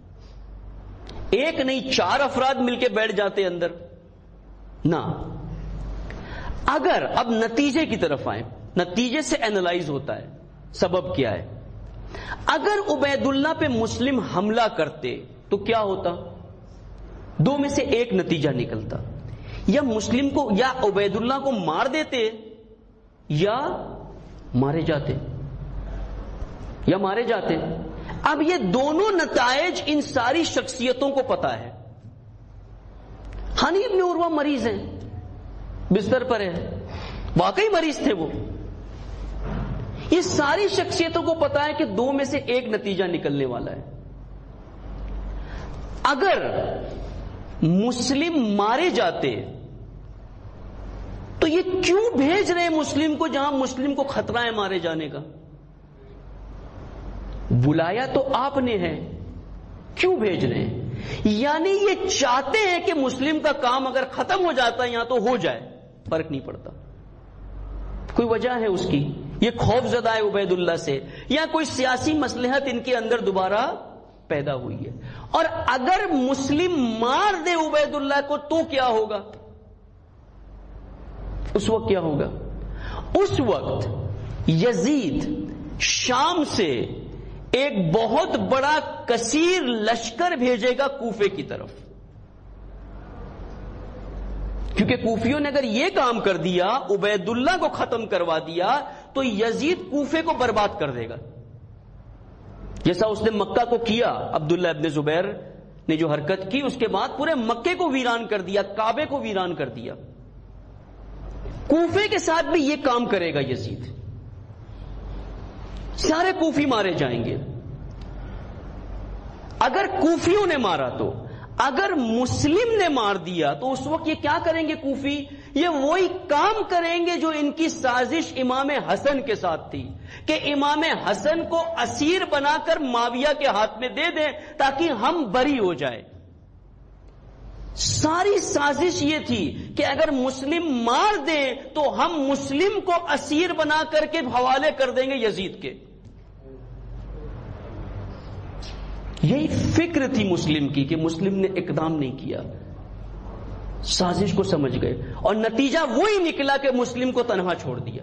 S1: ایک نہیں 4 افراد مل کے بیٹھ جاتے اندر نا. اگر اب نتیجے کی طرف آئیں, نتیجے سے اینالائز ہوتا ہے سبب کیا ہے. اگر عبید اللہ پہ مسلم حملہ کرتے تو کیا ہوتا؟ 2 میں سے ایک نتیجہ نکلتا, یا مسلم کو یا عبید اللہ کو مار دیتے یا مارے جاتے, یا مارے جاتے. اب یہ دونوں نتائج ان ساری شخصیتوں کو پتا ہے. ہانی ابن عروہ مریض ہیں, بستر پر ہے, واقعی مریض تھے وہ. یہ ساری شخصیتوں کو پتا ہے کہ 2 میں سے ایک نتیجہ نکلنے والا ہے. اگر مسلم مارے جاتے تو یہ کیوں بھیج رہے ہیں مسلم کو جہاں مسلم کو خطرہ ہے مارے جانے کا؟ بلایا تو آپ نے ہے, کیوں بھیج رہے ہیں؟ یعنی یہ چاہتے ہیں کہ مسلم کا کام اگر ختم ہو جاتا ہے یہاں تو ہو جائے, فرق نہیں پڑتا. کوئی وجہ ہے اس کی, یہ خوف زدہ ہے عبید اللہ سے, یا کوئی سیاسی مصلحت ان کے اندر دوبارہ پیدا ہوئی ہے. اور اگر مسلم مار دے عبید اللہ کو تو کیا ہوگا؟ اس وقت کیا ہوگا؟ اس وقت یزید شام سے ایک بہت بڑا کثیر لشکر بھیجے گا کوفے کی طرف, کیونکہ کوفیوں نے اگر یہ کام کر دیا, عبید اللہ کو ختم کروا دیا, تو یزید کوفے کو برباد کر دے گا, جیسا اس نے مکہ کو کیا. عبداللہ ابن زبیر نے جو حرکت کی اس کے بعد پورے مکے کو ویران کر دیا, کعبے کو ویران کر دیا. کوفے کے ساتھ بھی یہ کام کرے گا یزید, سارے کوفی مارے جائیں گے. اگر کوفیوں نے مارا تو, اگر مسلم نے مار دیا تو اس وقت یہ کیا کریں گے کوفی؟ یہ وہی کام کریں گے جو ان کی سازش امام حسن کے ساتھ تھی, کہ امام حسن کو اسیر بنا کر معاویہ کے ہاتھ میں دے دیں تاکہ ہم بری ہو جائیں. ساری سازش یہ تھی کہ اگر مسلم مار دیں تو ہم مسلم کو اسیر بنا کر کے حوالے کر دیں گے یزید کے. یہی فکر تھی مسلم کی, کہ مسلم نے اقدام نہیں کیا, سازش کو سمجھ گئے, اور نتیجہ وہی نکلا کہ مسلم کو تنہا چھوڑ دیا.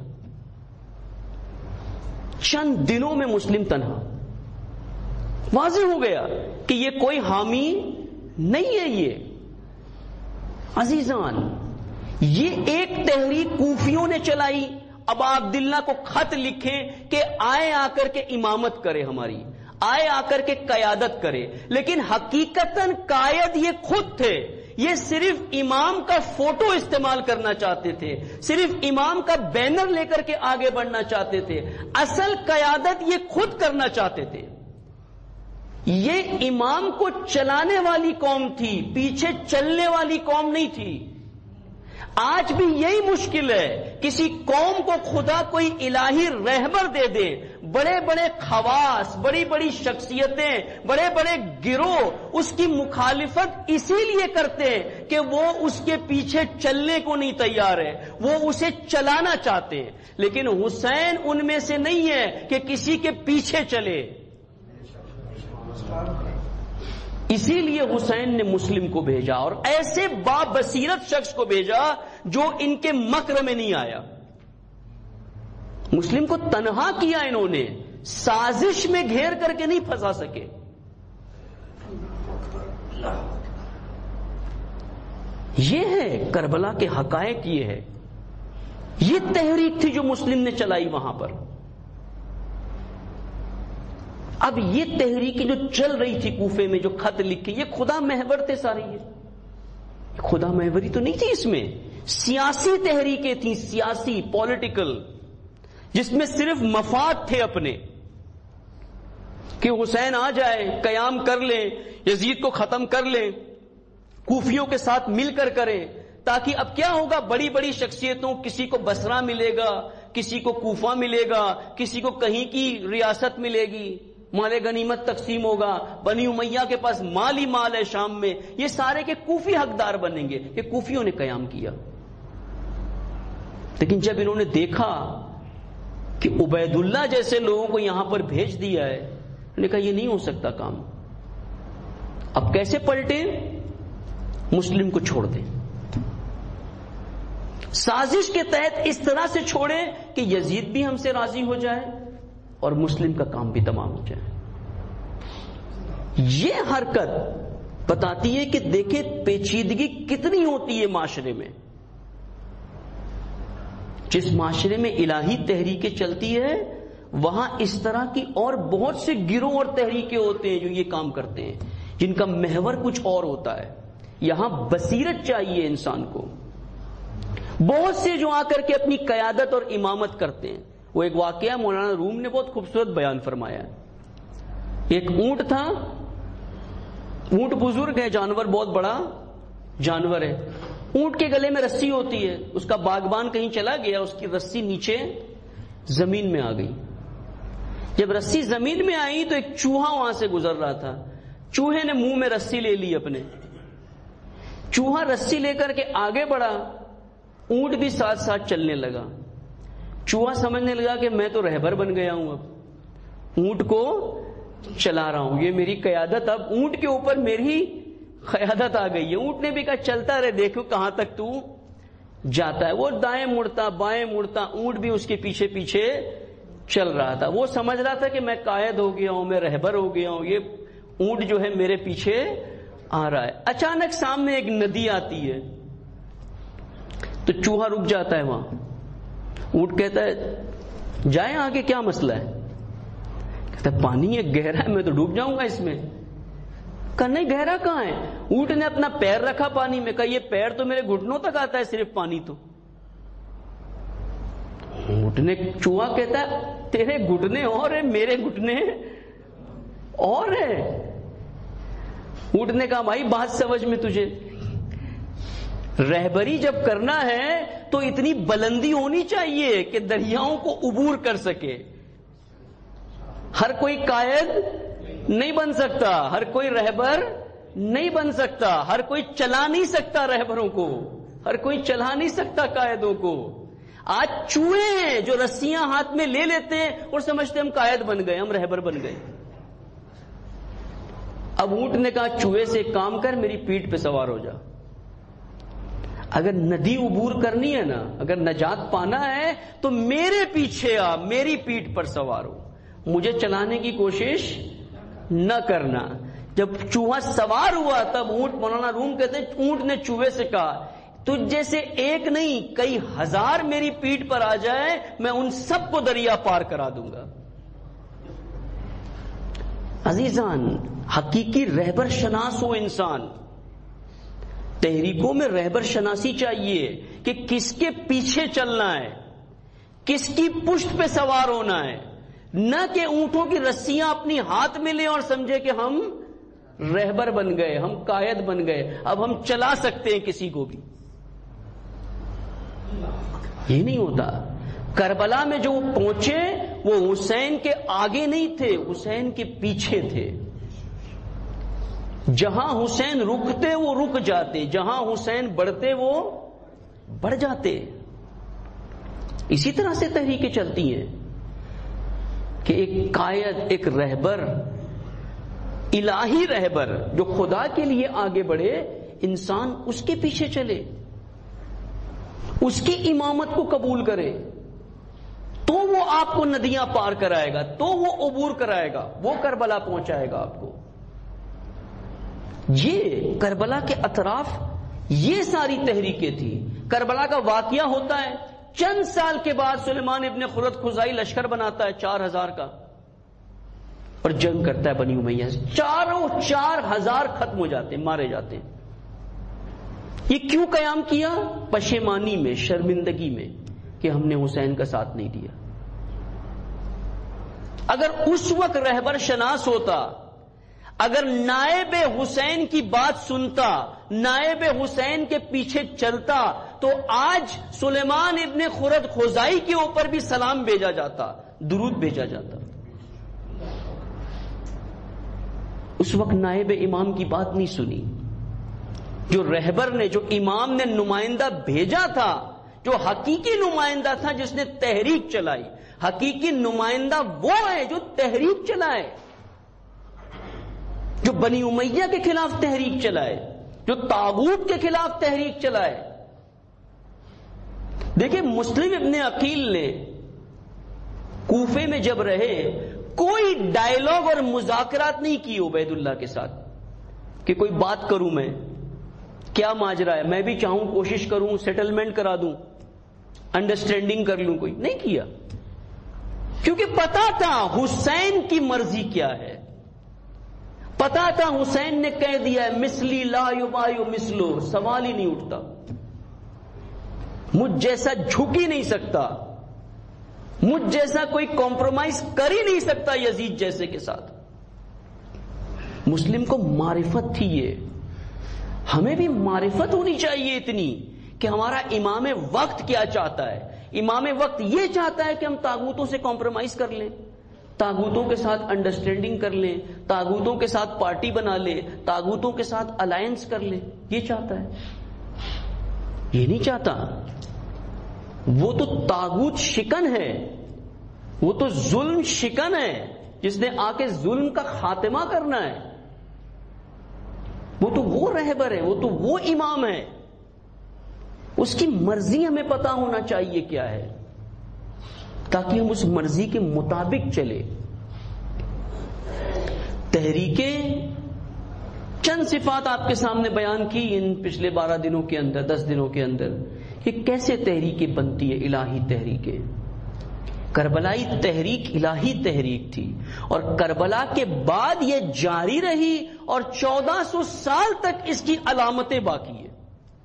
S1: چند دنوں میں مسلم تنہا. واضح ہو گیا کہ یہ کوئی حامی نہیں ہے. یہ عزیزان, یہ ایک تحریک کوفیوں نے چلائی. اب عبداللہ کو خط لکھیں کہ آئے آ کر کے امامت کرے ہماری, آئے آ کر کے قیادت کرے. لیکن حقیقتاً قائد یہ خود تھے. یہ صرف امام کا فوٹو استعمال کرنا چاہتے تھے, صرف امام کا بینر لے کر کے آگے بڑھنا چاہتے تھے. اصل قیادت یہ خود کرنا چاہتے تھے. یہ امام کو چلانے والی قوم تھی, پیچھے چلنے والی قوم نہیں تھی. آج بھی یہی مشکل ہے, کسی قوم کو خدا کوئی الہی رہبر دے دے, بڑے بڑے خواص, بڑی بڑی شخصیتیں, بڑے بڑے گروہ اس کی مخالفت اسی لیے کرتے ہیں کہ وہ اس کے پیچھے چلنے کو نہیں تیار ہے, وہ اسے چلانا چاہتے ہیں. لیکن حسین ان میں سے نہیں ہے کہ کسی کے پیچھے چلے. اسی لیے حسین نے مسلم کو بھیجا, اور ایسے بابصیرت شخص کو بھیجا جو ان کے مکر میں نہیں آیا. مسلم کو تنہا کیا انہوں نے, سازش میں گھیر کر کے نہیں پھنسا سکے. یہ ہے کربلا کے حقائق, یہ ہے, یہ تحریک تھی جو مسلم نے چلائی وہاں پر. اب یہ تحریک جو چل رہی تھی کوفے میں, جو خط لکھے, یہ خدا محور تھے ساری. یہ خدا محوری تو نہیں تھی, اس میں سیاسی تحریکیں تھیں, سیاسی پولیٹیکل, جس میں صرف مفاد تھے اپنے, کہ حسین آ جائے, قیام کر لیں, یزید کو ختم کر لیں, کوفیوں کے ساتھ مل کر کریں. تاکہ اب کیا ہوگا, بڑی بڑی شخصیتوں, کسی کو بصرہ ملے گا, کسی کو کوفہ ملے گا, کسی کو کہیں کی ریاست ملے گی, مال غنیمت تقسیم ہوگا, بنی امیہ کے پاس مال ہی مال ہے شام میں, یہ سارے کے کوفی حقدار بنیں گے. یہ کوفیوں نے قیام کیا. لیکن جب انہوں نے دیکھا کہ عبید اللہ جیسے لوگوں کو یہاں پر بھیج دیا ہے. انہوں نے کہا یہ نہیں ہو سکتا کام. اب کیسے پلٹے؟ مسلم کو چھوڑ دیں. سازش کے تحت اس طرح سے چھوڑے کہ یزید بھی ہم سے راضی ہو جائے اور مسلم کا کام بھی تمام ہو جائے. یہ حرکت بتاتی ہے کہ دیکھیں پیچیدگی کتنی ہوتی ہے معاشرے میں. جس معاشرے میں الہی تحریکیں چلتی ہے وہاں اس طرح کی اور بہت سے گروہ اور تحریکیں ہوتے ہیں جو یہ کام کرتے ہیں، جن کا محور کچھ اور ہوتا ہے. یہاں بصیرت چاہیے انسان کو. بہت سے جو آ کر کے اپنی قیادت اور امامت کرتے ہیں. وہ ایک واقعہ مولانا روم نے بہت خوبصورت بیان فرمایا. ایک اونٹ تھا، اونٹ بزرگ ہے، جانور بہت بڑا جانور ہے. اونٹ کے گلے میں رسی ہوتی ہے. اس کا باغبان کہیں چلا گیا، اس کی رسی نیچے زمین میں آ گئی. جب رسی زمین میں آئی تو ایک چوہا وہاں سے گزر رہا تھا. چوہے نے منہ میں رسی لے لی اپنے. چوہا رسی لے کر کے آگے بڑھا، اونٹ بھی ساتھ ساتھ چلنے لگا. چوہا سمجھنے لگا کہ میں تو رہبر بن گیا ہوں، اب اونٹ کو چلا رہا ہوں، یہ میری قیادت، اب اونٹ کے اوپر میری قیادت آ گئی ہے. اونٹ نے بھی کہا چلتا رہے، دیکھو کہاں تک تو جاتا ہے. وہ دائیں مڑتا بائیں مڑتا، اونٹ بھی اس کے پیچھے پیچھے چل رہا تھا. وہ سمجھ رہا تھا کہ میں قائد ہو گیا ہوں، میں رہبر ہو گیا ہوں، یہ اونٹ جو ہے میرے پیچھے آ رہا ہے. اچانک سامنے ایک ندی آتی ہے تو چوہا رک جاتا ہے وہاں. اونٹ کہتا ہے جائیں آگے، کیا مسئلہ ہے؟ کہتا ہے پانی ہے، گہرا ہے، میں تو ڈوب جاؤں گا اس میں. کہا نہیں، گہرا کہاں ہے؟ اونٹ نے اپنا پیر رکھا پانی میں. کہا یہ پیر تو میرے گھٹنوں تک آتا ہے صرف پانی. تو اونٹ نے، چوہا کہتا ہے تیرے گھٹنے اور ہیں، میرے گھٹنے اور ہیں. اونٹ نے کہا بھائی بات سمجھ میں تجھے، رہبری جب کرنا ہے تو اتنی بلندی ہونی چاہیے کہ دریاؤں کو عبور کر سکے. ہر کوئی قائد نہیں بن سکتا، ہر کوئی رہبر نہیں بن سکتا، ہر کوئی چلا نہیں سکتا رہبروں کو، ہر کوئی چلا نہیں سکتا قائدوں کو. آج چوہے ہیں جو رسیاں ہاتھ میں لے لیتے ہیں اور سمجھتے ہم قائد بن گئے، ہم رہبر بن گئے. اب اونٹ نے کہا چوہے سے ایک کام کر، میری پیٹھ پہ سوار ہو جا. اگر ندی عبور کرنی ہے نا، اگر نجات پانا ہے تو میرے پیچھے آ، میری پیٹھ پر سوار ہو، مجھے چلانے کی کوشش نہ کرنا. جب چوہا سوار ہوا تب اونٹ، مولانا روم کہتے ہیں اونٹ نے چوہے سے کہا تجھ جیسے ایک نہیں کئی ہزار میری پیٹھ پر آ جائے، میں ان سب کو دریا پار کرا دوں گا. عزیزان، حقیقی رہبر شناس ہو انسان. تحریکوں میں رہبر شناسی چاہیے کہ کس کے پیچھے چلنا ہے، کس کی پشت پہ سوار ہونا ہے، نہ کہ اونٹوں کی رسیاں اپنی ہاتھ میں لیں اور سمجھے کہ ہم رہبر بن گئے، ہم قائد بن گئے، اب ہم چلا سکتے ہیں کسی کو بھی. یہ نہیں ہوتا. کربلا میں جو پہنچے وہ حسین کے آگے نہیں تھے، حسین کے پیچھے تھے. جہاں حسین رکتے وہ رک جاتے، جہاں حسین بڑھتے وہ بڑھ جاتے. اسی طرح سے تحریکیں چلتی ہیں کہ ایک قائد، ایک رہبر، الہی رہبر جو خدا کے لیے آگے بڑھے، انسان اس کے پیچھے چلے، اس کی امامت کو قبول کرے، تو وہ آپ کو ندیاں پار کرائے گا، تو وہ عبور کرائے گا، وہ کربلا پہنچائے گا آپ کو. یہ کربلا کے اطراف یہ ساری تحریکیں تھی. کربلا کا واقعہ ہوتا ہے، چند سال کے بعد سلیمان ابن خرد خزائی لشکر بناتا ہے 4000 کا اور جنگ کرتا ہے بنی امیہ سے. 4000 ختم ہو جاتے ہیں، مارے جاتے ہیں. یہ کیوں قیام کیا؟ پشیمانی میں، شرمندگی میں کہ ہم نے حسین کا ساتھ نہیں دیا. اگر اس وقت رہبر شناس ہوتا، اگر نائب حسین کی بات سنتا، نائب حسین کے پیچھے چلتا، تو آج سلیمان ابن خرد خزائی کے اوپر بھی سلام بھیجا جاتا، درود بھیجا جاتا. اس وقت نائب امام کی بات نہیں سنی. جو رہبر نے، جو امام نے نمائندہ بھیجا تھا، جو حقیقی نمائندہ تھا جس نے تحریک چلائی، حقیقی نمائندہ وہ ہے جو تحریک چلائے، جو بنی امیہ کے خلاف تحریک چلائے، جو طاغوت کے خلاف تحریک چلائے۔ دیکھیں مسلم ابن عقیل نے کوفے میں جب رہے کوئی ڈائیلاگ اور مذاکرات نہیں کی عبید اللہ کے ساتھ کہ کوئی بات کروں میں، کیا ماجرا ہے، میں بھی چاہوں کوشش کروں سیٹلمنٹ کرا دوں، انڈرسٹینڈنگ کر لوں، کوئی نہیں کیا، کیونکہ پتا تھا حسین کی مرضی کیا ہے، پتا تھا حسین نے کہہ دیا ہے مثلی لا یبایع مثلو، سوال ہی نہیں اٹھتا، مجھ جیسا جھک ہی نہیں سکتا، مجھ جیسا کوئی کمپرومائز کر ہی نہیں سکتا یزید جیسے کے ساتھ۔ مسلم کو معرفت تھی، یہ ہمیں بھی معرفت ہونی چاہیے اتنی کہ ہمارا امام وقت کیا چاہتا ہے۔ امام وقت یہ چاہتا ہے کہ ہم طاغوتوں سے کمپرومائز کر لیں، طاغوتوں کے ساتھ انڈرسٹینڈنگ کر لیں، طاغوتوں کے ساتھ پارٹی بنا لیں، طاغوتوں کے ساتھ الائنس کر لیں، یہ چاہتا ہے، یہ نہیں چاہتا۔ وہ تو طاغوت شکن ہے، وہ تو ظلم شکن ہے، جس نے آ کے ظلم کا خاتمہ کرنا ہے، وہ تو وہ رہبر ہے، وہ تو وہ امام ہے، اس کی مرضی ہمیں پتا ہونا چاہیے کیا ہے، تاکہ ہم اس مرضی کے مطابق چلے۔ تحریکیں چند صفات آپ کے سامنے بیان کی ان پچھلے 12 دنوں کے اندر، 10 دنوں کے اندر، کہ کیسے تحریکیں بنتی ہے، الہی تحریکیں۔ کربلائی تحریک الہی تحریک تھی، اور کربلا کے بعد یہ جاری رہی، اور 1400 سال تک اس کی علامتیں باقی ہیں۔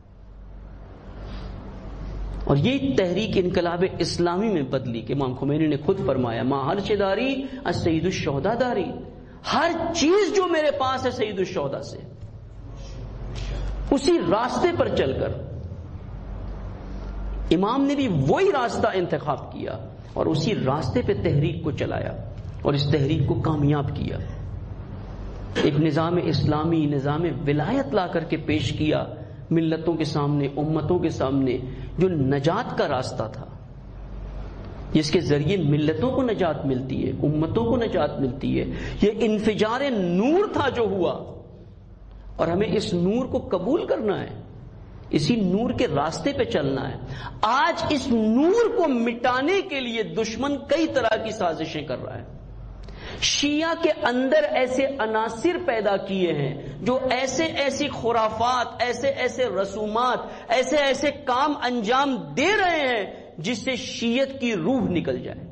S1: اور یہ تحریک انقلاب اسلامی میں بدلی کہ امام خمینی نے خود فرمایا ما ہر شداری السید الشہداء داری، ہر چیز جو میرے پاس ہے سید الشہداء سے، اسی راستے پر چل کر امام نے بھی وہی راستہ انتخاب کیا اور اسی راستے پہ تحریک کو چلایا اور اس تحریک کو کامیاب کیا۔ ایک نظام اسلامی، نظام ولایت لا کر کے پیش کیا ملتوں کے سامنے، امتوں کے سامنے، جو نجات کا راستہ تھا، جس کے ذریعے ملتوں کو نجات ملتی ہے، امتوں کو نجات ملتی ہے۔ یہ انفجار نور تھا جو ہوا، اور ہمیں اس نور کو قبول کرنا ہے، اسی نور کے راستے پہ چلنا ہے۔ آج اس نور کو مٹانے کے لیے دشمن کئی طرح کی سازشیں کر رہا ہے۔ شیعہ کے اندر ایسے عناصر پیدا کیے ہیں جو ایسے ایسی خرافات، ایسے ایسے رسومات، ایسے ایسے کام انجام دے رہے ہیں جس سے شیعت کی روح نکل جائے،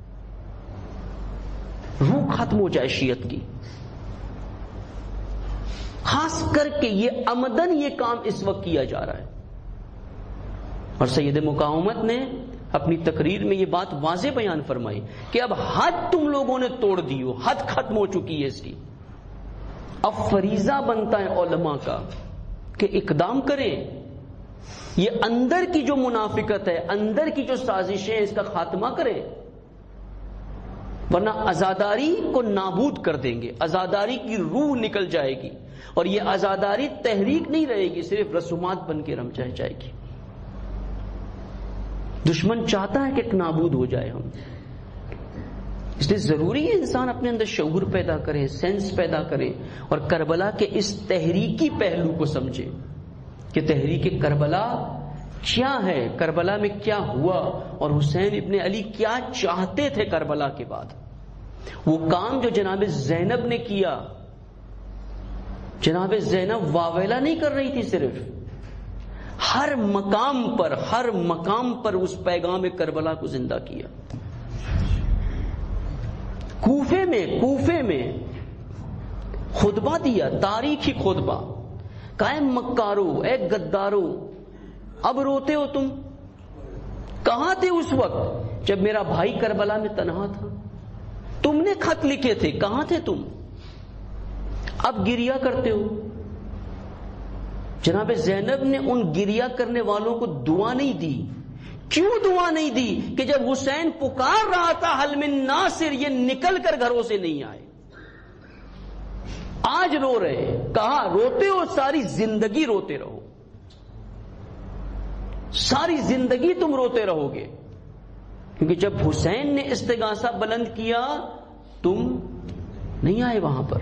S1: روح ختم ہو جائے شیعت کی۔ خاص کر کے یہ عمدن یہ کام اس وقت کیا جا رہا ہے، اور سید مقاومت نے اپنی تقریر میں یہ بات واضح بیان فرمائی کہ اب حد تم لوگوں نے توڑ دی ہو، حد ختم ہو چکی ہے اس کی۔ اب فریضہ بنتا ہے علماء کا کہ اقدام کریں، یہ اندر کی جو منافقت ہے، اندر کی جو سازشیں ہیں، اس کا خاتمہ کریں، ورنہ عزاداری کو نابود کر دیں گے، عزاداری کی روح نکل جائے گی، اور یہ عزاداری تحریک نہیں رہے گی، صرف رسومات بن کے رم جائے گی۔ دشمن چاہتا ہے کہ نابود ہو جائے ہم، اس لیے ضروری ہے انسان اپنے اندر شعور پیدا کرے، سینس پیدا کرے، اور کربلا کے اس تحریکی پہلو کو سمجھے کہ تحریک کربلا کیا ہے، کربلا میں کیا ہوا، اور حسین ابن علی کیا چاہتے تھے کربلا کے بعد۔ وہ کام جو جناب زینب نے کیا، جناب زینب واویلا نہیں کر رہی تھی، صرف ہر مقام پر اس پیغام کربلا کو زندہ کیا۔ کوفے میں خطبہ دیا، تاریخی خطبہ، قائم مکارو، اے غدارو، اب روتے ہو تم، کہاں تھے اس وقت جب میرا بھائی کربلا میں تنہا تھا؟ تم نے خط لکھے تھے، کہاں تھے تم؟ اب گریا کرتے ہو۔ جناب زینب نے ان گریا کرنے والوں کو دعا نہیں دی۔ کیوں دعا نہیں دی؟ کہ جب حسین پکار رہا تھا حل من ناصر، یہ نکل کر گھروں سے نہیں آئے، آج رو رہے۔ کہا روتے ہو، ساری زندگی روتے رہو، ساری زندگی تم روتے رہو گے، کیونکہ جب حسین نے استغاثہ بلند کیا تم نہیں آئے وہاں پر.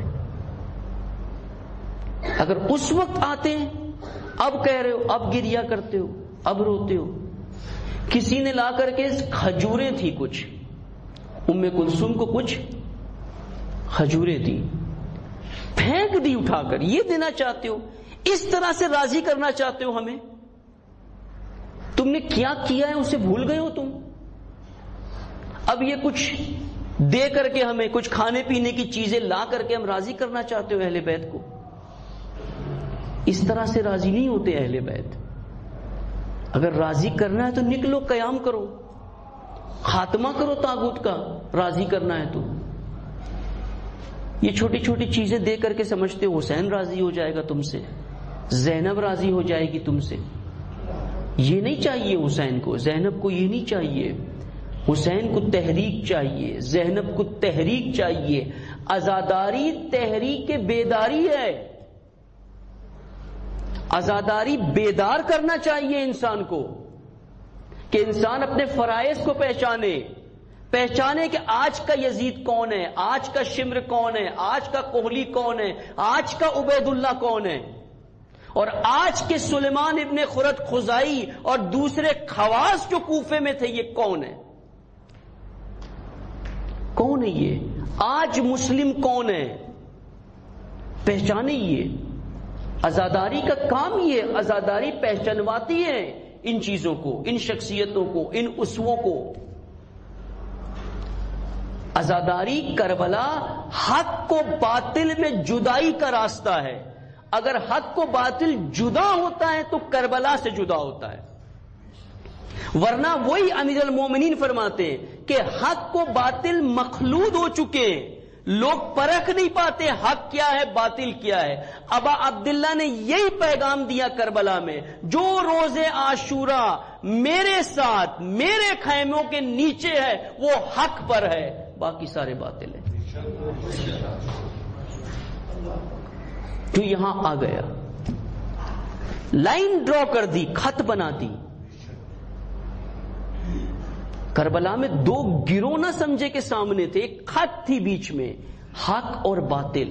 S1: اگر اس وقت آتے اب کہہ رہے ہو، اب گریا کرتے ہو، اب روتے ہو. کسی نے لا کر کے کھجوریں تھی کچھ، ام کلثوم کو کچھ کھجوریں دی، پھینک دی اٹھا کر. یہ دینا چاہتے ہو؟ اس طرح سے راضی کرنا چاہتے ہو ہمیں؟ تم نے کیا کیا ہے اسے بھول گئے ہو تم؟ اب یہ کچھ دے کر کے ہمیں کچھ کھانے پینے کی چیزیں لا کر کے ہم راضی کرنا چاہتے ہو اہل بیت کو؟ اس طرح سے راضی نہیں ہوتے اہل بیت. اگر راضی کرنا ہے تو نکلو، قیام کرو، خاتمہ کرو طاغوت کا. راضی کرنا ہے تو یہ چھوٹی چھوٹی چیزیں دے کر کے سمجھتے ہو حسین راضی ہو جائے گا تم سے، زینب راضی ہو جائے گی تم سے. یہ نہیں چاہیے حسین کو، زینب کو یہ نہیں چاہیے. حسین کو تحریک چاہیے، زینب کو تحریک چاہیے. عزاداری تحریک بیداری ہے. عزاداری بیدار کرنا چاہیے انسان کو، کہ انسان اپنے فرائض کو پہچانے کہ آج کا یزید کون ہے، آج کا شمر کون ہے، آج کا کوہلی کون ہے، آج کا عبید اللہ کون ہے، اور آج کے سلیمان ابن خرد خزائی اور دوسرے خواص جو کوفے میں تھے یہ کون ہے. کون ہے یہ؟ آج مسلم کون ہے؟ پہچانے. یہ عزاداری کا کام، یہ عزاداری پہچانواتی ہے ان چیزوں کو، ان شخصیتوں کو، ان اسووں کو. عزاداری کربلا حق کو باطل میں جدائی کا راستہ ہے. اگر حق کو باطل جدا ہوتا ہے تو کربلا سے جدا ہوتا ہے. ورنہ وہی امیر المومنین فرماتے ہیں کہ حق کو باطل مخلوط ہو چکے ہیں، لوگ پرکھ نہیں پاتے حق کیا ہے باطل کیا ہے. ابا عبداللہ نے یہی پیغام دیا کربلا میں، جو روز عاشوراء میرے ساتھ میرے خیموں کے نیچے ہے وہ حق پر ہے، باقی سارے باطل ہیں. جو یہاں آ گیا، لائن ڈرا کر دی، خط بنا دی. کربلا میں دو گروہ نہ سمجھے کے سامنے تھے، ایک خط تھی بیچ میں، حق اور باطل.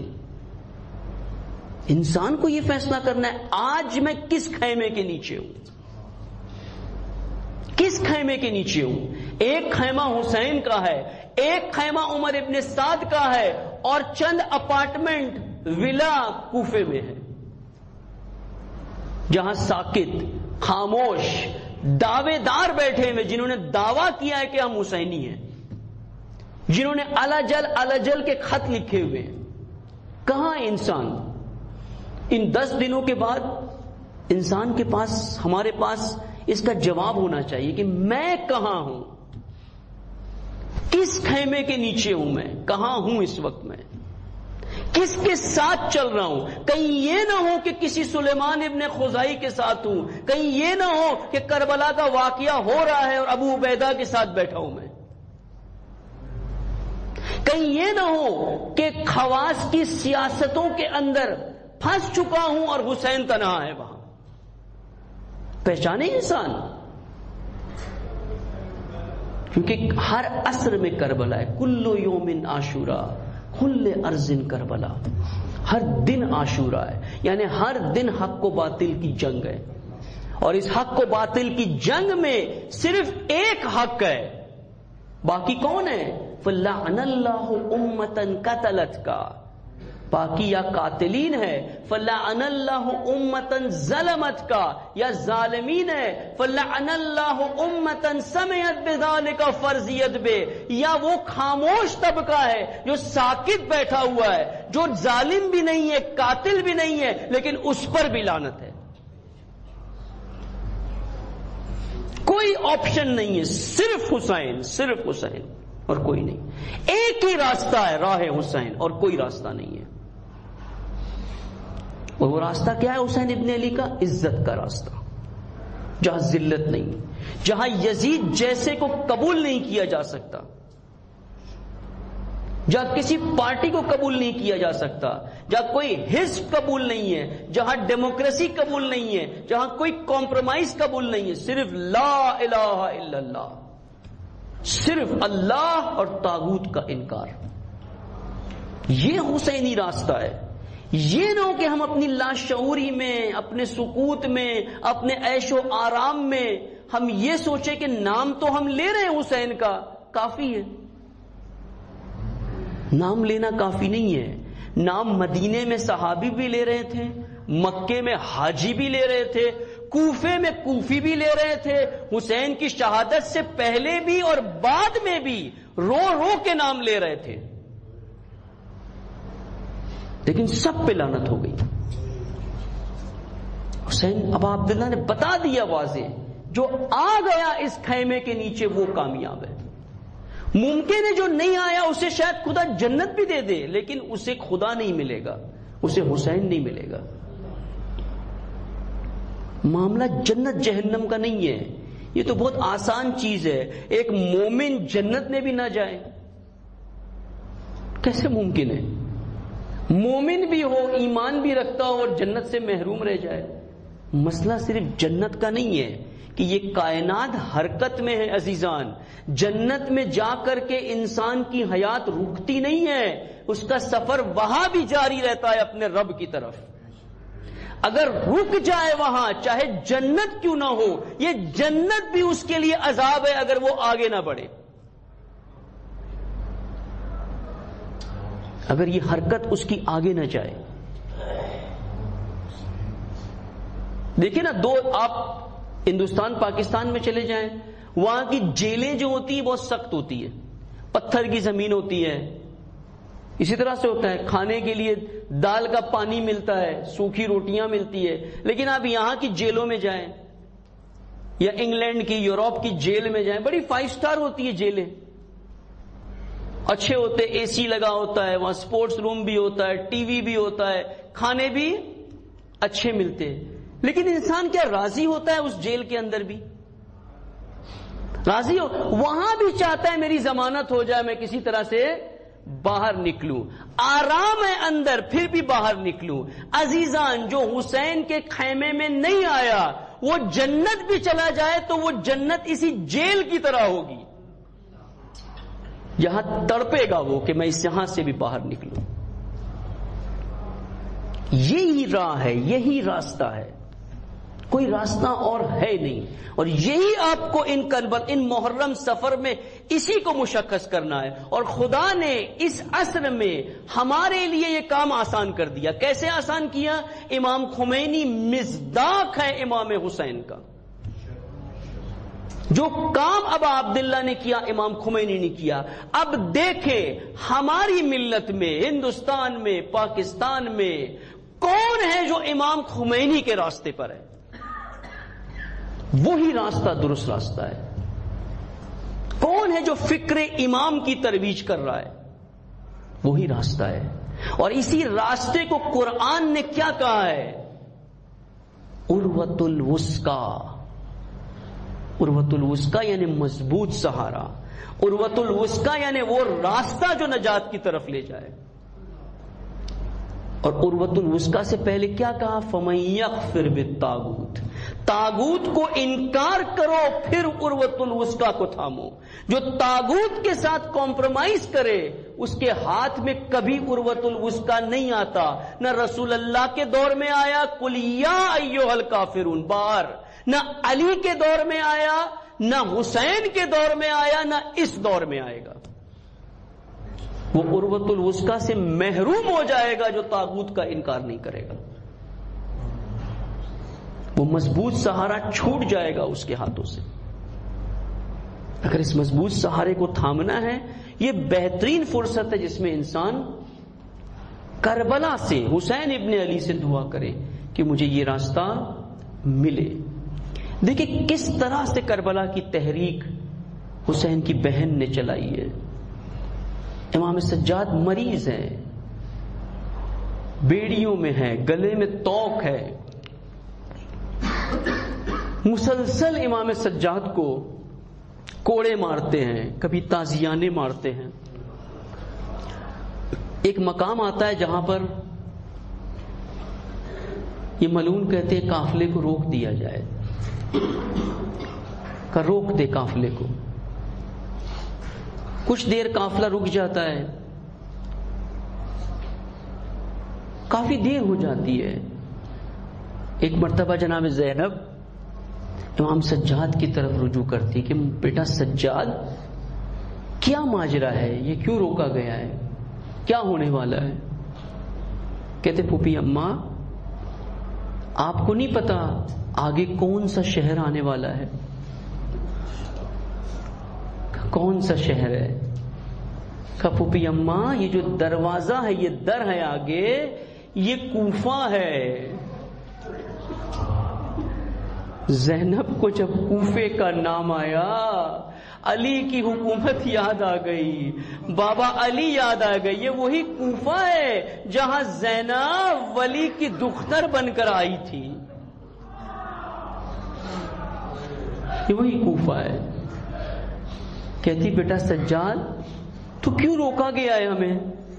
S1: انسان کو یہ فیصلہ کرنا ہے آج میں کس خیمے کے نیچے ہوں، کس خیمے کے نیچے ہوں. ایک خیمہ حسین کا ہے، ایک خیمہ عمر ابن سعد کا ہے، اور چند اپارٹمنٹ ولا کوفے میں ہے، جہاں ساکت خاموش دعوے دار بیٹھے ہوئے، جنہوں نے دعویٰ کیا ہے کہ ہم حسینی ہیں، جنہوں نے الجل کے خط لکھے ہوئے ہیں. کہاں انسان؟ ان 10 دنوں کے بعد انسان کے پاس، ہمارے پاس اس کا جواب ہونا چاہیے کہ میں کہاں ہوں، کس خیمے کے نیچے ہوں، میں کہاں ہوں اس وقت، میں کس کے ساتھ چل رہا ہوں. کہیں یہ نہ ہو کہ کسی سلیمان ابن خزائی کے ساتھ ہوں، کہیں یہ نہ ہو کہ کربلا کا واقعہ ہو رہا ہے اور ابو عبیدہ کے ساتھ بیٹھا ہوں میں، کہیں یہ نہ ہو کہ خواص کی سیاستوں کے اندر پھنس چکا ہوں اور حسین تنہا ہے وہاں. پہچانے انسان، کیونکہ ہر عصر میں کربلا ہے. کل یوم عاشوراء کل ارض کربلا، ہر دن عاشوراء ہے، یعنی ہر دن حق و باطل کی جنگ ہے. اور اس حق و باطل کی جنگ میں صرف ایک حق ہے، باقی کون ہے؟ فَلَعْنَ اللَّهُ أُمَّةً قَتَلَتْ کا، باقی یا قاتلین ہے. فَلَعْنَ اللَّهُ أُمَّةً ظَلَمَتْ کا، یا ظالمین ہے. فَلَعْنَ اللَّهُ أُمَّةً سَمِعَتْ بِذَلِكَ فَرْضِيَتْ بِهِ، یا وہ خاموش طبقہ ہے جو ساکت بیٹھا ہوا ہے، جو ظالم بھی نہیں ہے، قاتل بھی نہیں ہے، لیکن اس پر بھی لعنت ہے. کوئی آپشن نہیں ہے، صرف حسین، صرف حسین اور کوئی نہیں. ایک ہی راستہ ہے، راہ حسین، اور کوئی راستہ نہیں ہے. اور وہ راستہ کیا ہے حسین ابن علی کا؟ عزت کا راستہ، جہاں ذلت نہیں، جہاں یزید جیسے کو قبول نہیں کیا جا سکتا، جہاں کسی پارٹی کو قبول نہیں کیا جا سکتا، جہاں کوئی حزب قبول نہیں ہے، جہاں ڈیموکریسی قبول نہیں ہے، جہاں کوئی کمپرومائز قبول نہیں ہے، صرف لا الہ الا اللہ، صرف اللہ اور طاغوت کا انکار. یہ حسینی راستہ ہے. یہ نہ ہو کہ ہم اپنی لاشعوری میں، اپنے سکوت میں، اپنے عیش و آرام میں ہم یہ سوچیں کہ نام تو ہم لے رہے ہیں حسین کا، کافی ہے. نام لینا کافی نہیں ہے. نام مدینے میں صحابی بھی لے رہے تھے، مکے میں حاجی بھی لے رہے تھے، کوفے میں کوفی بھی لے رہے تھے، حسین کی شہادت سے پہلے بھی اور بعد میں بھی رو رو کے نام لے رہے تھے. لیکن سب پہ لعنت ہو گئی. حسین ابا عبداللہ نے بتا دیا واضح، جو آ گیا اس خیمے کے نیچے وہ کامیاب ہے. ممکن ہے جو نہیں آیا اسے شاید خدا جنت بھی دے دے، لیکن اسے خدا نہیں ملے گا، اسے حسین نہیں ملے گا. معاملہ جنت جہنم کا نہیں ہے. یہ تو بہت آسان چیز ہے. ایک مومن جنت میں بھی نہ جائے، کیسے ممکن ہے؟ مومن بھی ہو، ایمان بھی رکھتا ہو اور جنت سے محروم رہ جائے. مسئلہ صرف جنت کا نہیں ہے کہ یہ کائنات حرکت میں ہے عزیزان. جنت میں جا کر کے انسان کی حیات رکتی نہیں ہے، اس کا سفر وہاں بھی جاری رہتا ہے اپنے رب کی طرف. اگر رک جائے وہاں، چاہے جنت کیوں نہ ہو، یہ جنت بھی اس کے لیے عذاب ہے اگر وہ آگے نہ بڑھے. اگر یہ حرکت اس کی آگے نہ جائے. دیکھیں نا، آپ ہندوستان پاکستان میں چلے جائیں، وہاں کی جیلیں جو ہوتی ہیں بہت سخت ہوتی ہے، پتھر کی زمین ہوتی ہے. اسی طرح سے ہوتا ہے، کھانے کے لیے دال کا پانی ملتا ہے، سوکھی روٹیاں ملتی ہے. لیکن آپ یہاں کی جیلوں میں جائیں یا انگلینڈ کی، یورپ کی جیل میں جائیں، بڑی 5 سٹار ہوتی ہے جیلیں، اچھے ہوتے، اے سی لگا ہوتا ہے، وہاں سپورٹس روم بھی ہوتا ہے، ٹی وی بھی ہوتا ہے، کھانے بھی اچھے ملتے ہیں. لیکن انسان کیا راضی ہوتا ہے اس جیل کے اندر بھی؟ راضی ہو؟ وہاں بھی چاہتا ہے میری ضمانت ہو جائے، میں کسی طرح سے باہر نکلوں. آرام ہے اندر پھر بھی باہر نکلوں. عزیزان، جو حسین کے خیمے میں نہیں آیا وہ جنت بھی چلا جائے تو وہ جنت اسی جیل کی طرح ہوگی، یہاں تڑپے گا وہ کہ میں اس یہاں سے بھی باہر نکلوں. یہی راہ ہے، یہی راستہ ہے، کوئی راستہ اور ہے نہیں. اور یہی آپ کو ان محرم سفر میں اسی کو مشخص کرنا ہے. اور خدا نے اس عصر میں ہمارے لیے یہ کام آسان کر دیا. کیسے آسان کیا؟ امام خمینی مصداق ہے امام حسین کا. جو کام ابا عبداللہ نے کیا امام خمینی نے کیا. اب دیکھیں ہماری ملت میں، ہندوستان میں، پاکستان میں کون ہے جو امام خمینی کے راستے پر ہے؟ وہی راستہ درست راستہ ہے. کون ہے جو فکر امام کی ترویج کر رہا ہے؟ وہی راستہ ہے. اور اسی راستے کو قرآن نے کیا کہا ہے؟ عروۃ الوثقی. عروۃ الوثقی یعنی مضبوط سہارا. عروۃ الوثقی یعنی وہ راستہ جو نجات کی طرف لے جائے. اور عروۃ الوثقی سے پہلے کیا کہا؟ فَمَن يَكْفُرْ بِالطَّاغُوتِ. طاغوت کو انکار کرو پھر عروۃ الوثقی کو تھامو. جو طاغوت کے ساتھ کمپرومائز کرے اس کے ہاتھ میں کبھی عروۃ الوثقی نہیں آتا. نہ رسول اللہ کے دور میں آیا قُلْ يَا أَيُّهَا الْكَافِرُونَ بار، نہ علی کے دور میں آیا، نہ حسین کے دور میں آیا، نہ اس دور میں آئے گا. وہ عروۃ الوثقی سے محروم ہو جائے گا جو طاغوت کا انکار نہیں کرے گا. وہ مضبوط سہارا چھوٹ جائے گا اس کے ہاتھوں سے. اگر اس مضبوط سہارے کو تھامنا ہے، یہ بہترین فرصت ہے جس میں انسان کربلا سے، حسین ابن علی سے دعا کرے کہ مجھے یہ راستہ ملے. دیکھیں کس طرح سے کربلا کی تحریک حسین کی بہن نے چلائی ہے. امام سجاد مریض ہیں، بیڑیوں میں ہے، گلے میں توق ہے. مسلسل امام سجاد کو کوڑے مارتے ہیں، کبھی تازیانے مارتے ہیں. ایک مقام آتا ہے جہاں پر یہ ملعون کہتے ہیں قافلے کو روک دیا جائے، کہ روک دے قافلے کو. کچھ دیر قافلہ رک جاتا ہے، کافی دیر ہو جاتی ہے. ایک مرتبہ جناب زینب امام سجاد کی طرف رجوع کرتی کہ بیٹا سجاد کیا ماجرا ہے، یہ کیوں روکا گیا ہے، کیا ہونے والا ہے؟ کہتے پھوپھی اماں آپ کو نہیں پتا آگے کون سا شہر آنے والا ہے؟ کون سا شہر ہے؟ کہا پھوپھی اماں یہ جو دروازہ ہے، یہ در ہے آگے، یہ کوفہ ہے. زینب کو جب کوفے کا نام آیا، علی کی حکومت یاد آ گئی، بابا علی یاد آ گئی. یہ وہی کوفہ ہے جہاں زینب ولی کی دختر بن کر آئی تھی، یہ وہی کوفہ ہے. کہتی بیٹا سجاد تو کیوں روکا گیا ہے ہمیں؟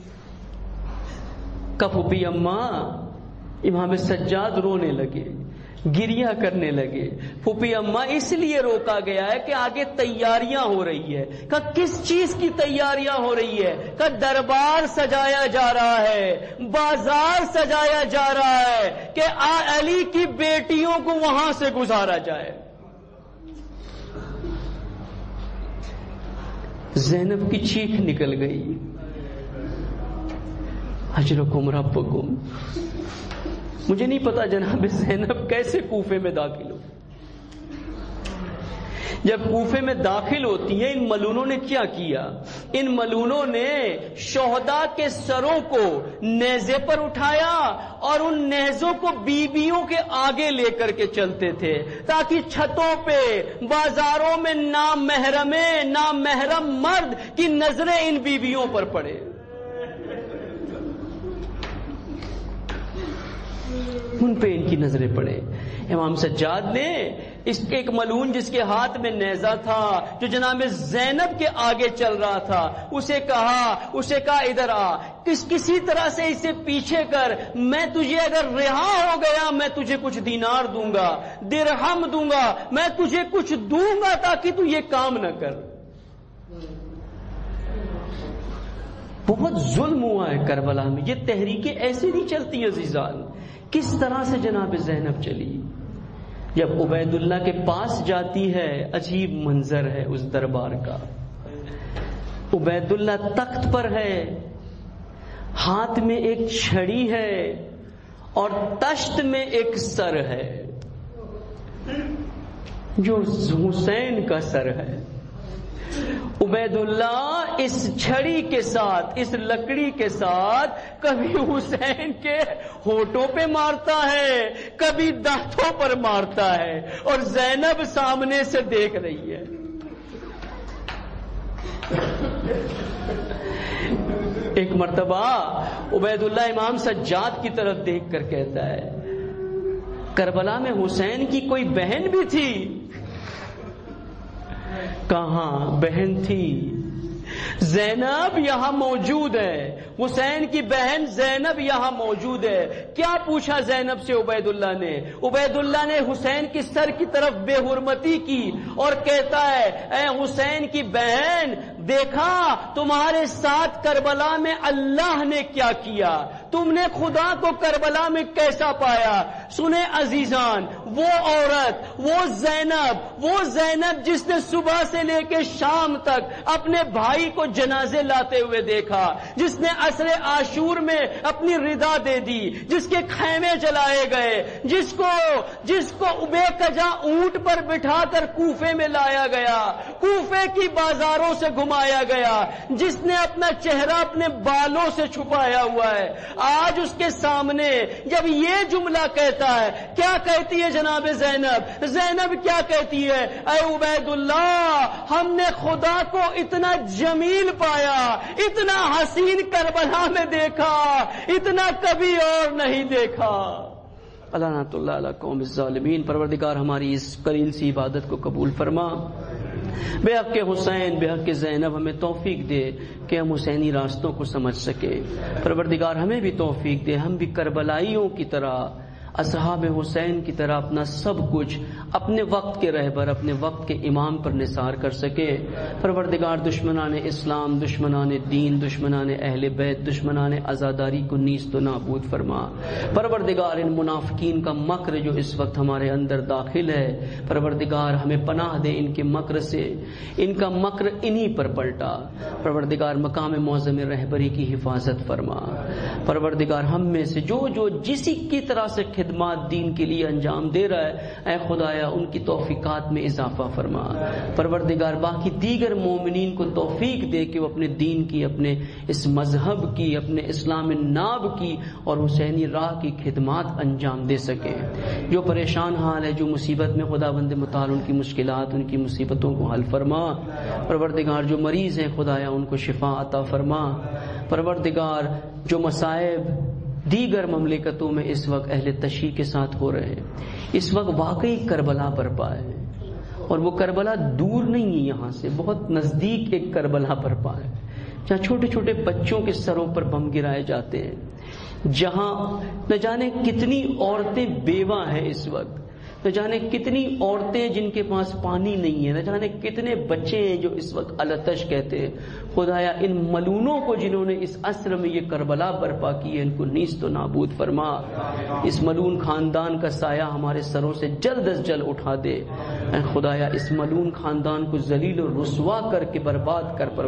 S1: پھوپھی اماں امام سجاد رونے لگے، گریہ کرنے لگے. پھوپھی اماں اس لیے روکا گیا ہے کہ آگے تیاریاں ہو رہی ہے. کہ کس چیز کی تیاریاں ہو رہی ہے؟ کہ دربار سجایا جا رہا ہے، بازار سجایا جا رہا ہے کہ علی کی بیٹیوں کو وہاں سے گزارا جائے. زینب کی چیخ نکل گئی، اجرکم ربکم. مجھے نہیں پتا جناب زینب کیسے کوفے میں داخل ہو. جب کوفے میں داخل ہوتی ہیں، ان ملونوں نے کیا کیا؟ ان ملونوں نے شہداء کے سروں کو نیزے پر اٹھایا اور ان نیزوں کو بیویوں کے آگے لے کر کے چلتے تھے تاکہ چھتوں پہ، بازاروں میں نامحرم مرد کی نظریں ان بیویوں پر پڑے. ان پہ ان کی نظریں پڑے. امام سجاد نے اس کے ایک ملعون جس کے ہاتھ میں نیزہ تھا، جو جناب زینب کے آگے چل رہا تھا، اسے کہا ادھر آ، کسی طرح سے اسے پیچھے کر، میں تجھے اگر رہا ہو گیا میں تجھے کچھ دینار دوں گا، درہم دوں گا، میں تجھے کچھ دوں گا تاکہ تو یہ کام نہ کر. بہت ظلم ہوا ہے کربلا میں. یہ تحریکیں ایسے نہیں چلتی عزیزان. کس طرح سے جناب زینب چلی؟ جب عبید اللہ کے پاس جاتی ہے، عجیب منظر ہے اس دربار کا. عبید اللہ تخت پر ہے، ہاتھ میں ایک چھڑی ہے اور تشت میں ایک سر ہے جو حسین کا سر ہے. عبید اللہ اس چھڑی کے ساتھ، اس لکڑی کے ساتھ کبھی حسین کے ہونٹوں پہ مارتا ہے، کبھی دانتوں پر مارتا ہے، اور زینب سامنے سے دیکھ رہی ہے. ایک مرتبہ عبید اللہ امام سجاد کی طرف دیکھ کر کہتا ہے کربلا میں حسین کی کوئی بہن بھی تھی؟ کہاں بہن تھی؟ زینب یہاں موجود ہے، حسین کی بہن زینب یہاں موجود ہے. کیا پوچھا زینب سے عبید اللہ نے؟ عبید اللہ نے حسین کی سر کی طرف بے حرمتی کی اور کہتا ہے اے حسین کی بہن، دیکھا تمہارے ساتھ کربلا میں اللہ نے کیا کیا، تم نے خدا کو کربلا میں کیسا پایا. سنیں عزیزان، وہ عورت، وہ زینب جس نے صبح سے لے کے شام تک اپنے بھائی کو جنازے لاتے ہوئے دیکھا، جس نے عصر عاشور میں اپنی ردا دے دی، جس کے خیمے جلائے گئے، جس کو بے کجا اونٹ پر بٹھا کر کوفے میں لایا گیا، کوفے کی بازاروں سے گھمایا گیا، جس نے اپنا چہرہ اپنے بالوں سے چھپایا ہوا ہے، آج اس کے سامنے جب یہ جملہ کہتا ہے، کیا کہتی ہے جناب زینب کیا کہتی ہے؟ اے عبید اللہ، ہم نے خدا کو اتنا جمیل پایا، اتنا حسین کربلا میں دیکھا، اتنا کبھی اور نہیں دیکھا. لعنت اللہ علی قوم الظالمین. پروردگار ہماری اس قلیل سی عبادت کو قبول فرما. بے حق کے حسین، بے حق کے زینب ہمیں توفیق دے کہ ہم حسینی راستوں کو سمجھ سکے. پروردگار ہمیں بھی توفیق دے، ہم بھی کربلائیوں کی طرح اصحاب حسین کی طرح اپنا سب کچھ اپنے وقت کے رہبر، اپنے وقت کے امام پر نثار کر سکے۔ پروردگار دشمنان اسلام، دشمنان دین، دشمنان اہل بیت، دشمنان عزاداری کو نیست و نابود فرما۔ پروردگار ان منافقین کا مکر جو اس وقت ہمارے اندر داخل ہے، پروردگار ہمیں پناہ دے ان کے مکر سے، ان کا مکر انہی پر پلٹا۔ پروردگار مقام معظم رہبری کی حفاظت فرما۔ پروردگار ہم میں سے جو جسی کی طرح سے خدمات دین کے لیے انجام دے رہا ہے، اے خدایا ان کی توفیقات میں اضافہ فرما۔ پروردگار باقی دیگر مومنین کو توفیق دے کہ وہ اپنے دین کی، اپنے اس مذہب کی، اپنے اسلام ناب کی اور حسینی راہ کی خدمات انجام دے سکے۔ جو پریشان حال ہے، جو مصیبت میں، خداوند متعال ان کی مشکلات، ان کی مصیبتوں کو حل فرما۔ پروردگار جو مریض ہیں خدایا ان کو شفا عطا فرما۔ پروردگار جو مصائب دیگر مملکتوں میں اس وقت اہل تشیع کے ساتھ ہو رہے ہیں، اس وقت واقعی کربلا برپا ہے، اور وہ کربلا دور نہیں ہے، یہاں سے بہت نزدیک ایک کربلا برپا ہے، جہاں چھوٹے چھوٹے بچوں کے سروں پر بم گرائے جاتے ہیں، جہاں نہ جانے کتنی عورتیں بیوہ ہیں اس وقت، نہ جانے کتنی عورتیں جن کے پاس پانی نہیں ہے، نہ جانے کتنے بچے ہیں جو اس وقت التش کہتے ہیں۔ خدایا ان ملونوں کو جنہوں نے اس عصر میں یہ کربلا برپا کی ہے، ان کو نیست و نابود فرما۔ اس ملون خاندان کا سایہ ہمارے سروں سے جلد از جلد اٹھا دے۔ اے خدایا اس ملون خاندان کو ذلیل و رسوا کر کے برباد کر۔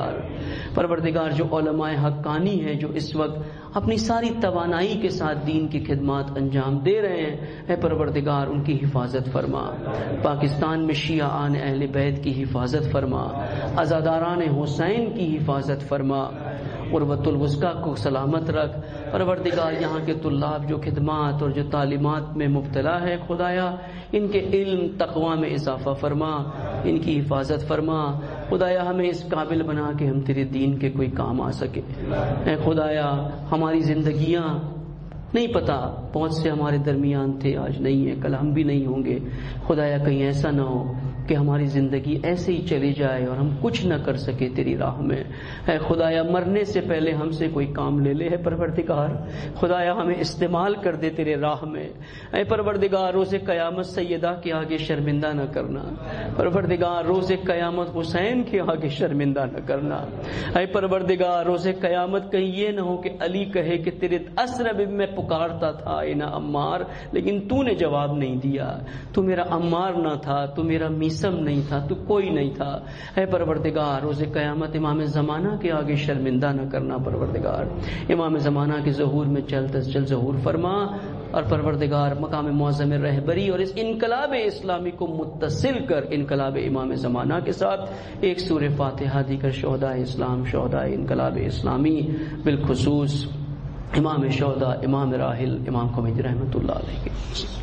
S1: پروردگار جو علماء حقانی ہیں، جو اس وقت اپنی ساری توانائی کے ساتھ دین کی خدمات انجام دے رہے ہیں، اے پروردگار ان کی حفاظت فرما۔ پاکستان میں شیعان اہل بیت کی حفاظت فرما، عزاداران حسین کی حفاظت فرما، عروۃ الوثقی کو سلامت رکھ۔ پروردگار یہاں کے طلاب جو خدمات اور جو تعلیمات میں مبتلا ہے، خدایا ان کے علم تقوی میں اضافہ فرما، ان کی حفاظت فرما۔ خدایا ہمیں اس قابل بنا کہ ہم تیرے دین کے کوئی کام آ سکے۔ اے خدایا ہماری زندگیاں نہیں پتا، بہت سے ہمارے درمیان تھے، آج نہیں ہے، کل ہم بھی نہیں ہوں گے۔ خدایا کہیں ایسا نہ ہو کہ ہماری زندگی ایسے ہی چلی جائے اور ہم کچھ نہ کر سکے تیری راہ میں۔ اے خدایا مرنے سے پہلے ہم سے کوئی کام لے لے۔ ہے پروردگار خدایا ہمیں استعمال کر دے تیرے راہ میں۔ اے پروردگار روز قیامت سیدہ کے آگے شرمندہ نہ کرنا، پروردگار روز قیامت حسین کے آگے شرمندہ نہ کرنا۔ اے پروردگار روز قیامت کہیں یہ نہ ہو کہ علی کہے کہ تیرے اسرب میں پکارتا تھا اے نا عمار، لیکن تو نے جواب نہیں دیا، تو میرا عمار نہ تھا، تو میرا میسم نہیں تھا، تو کوئی نہیں تھا۔ اے پروردگار روز قیامت امام زمانہ کے آگے شرمندہ نہ کرنا۔ پروردگار امام زمانہ کے ظہور میں جلد از جلد ظہور فرما، اور پروردگار مقام معظم رہبری اور اس انقلاب اسلامی کو متصل کر انقلاب امام زمانہ کے ساتھ ایک سورہ فاتحہ دیگر شہداء اسلام، شہداء انقلاب اسلامی، بالخصوص امام شہداء امام راحل امام خمینی رحمۃ اللہ علیہ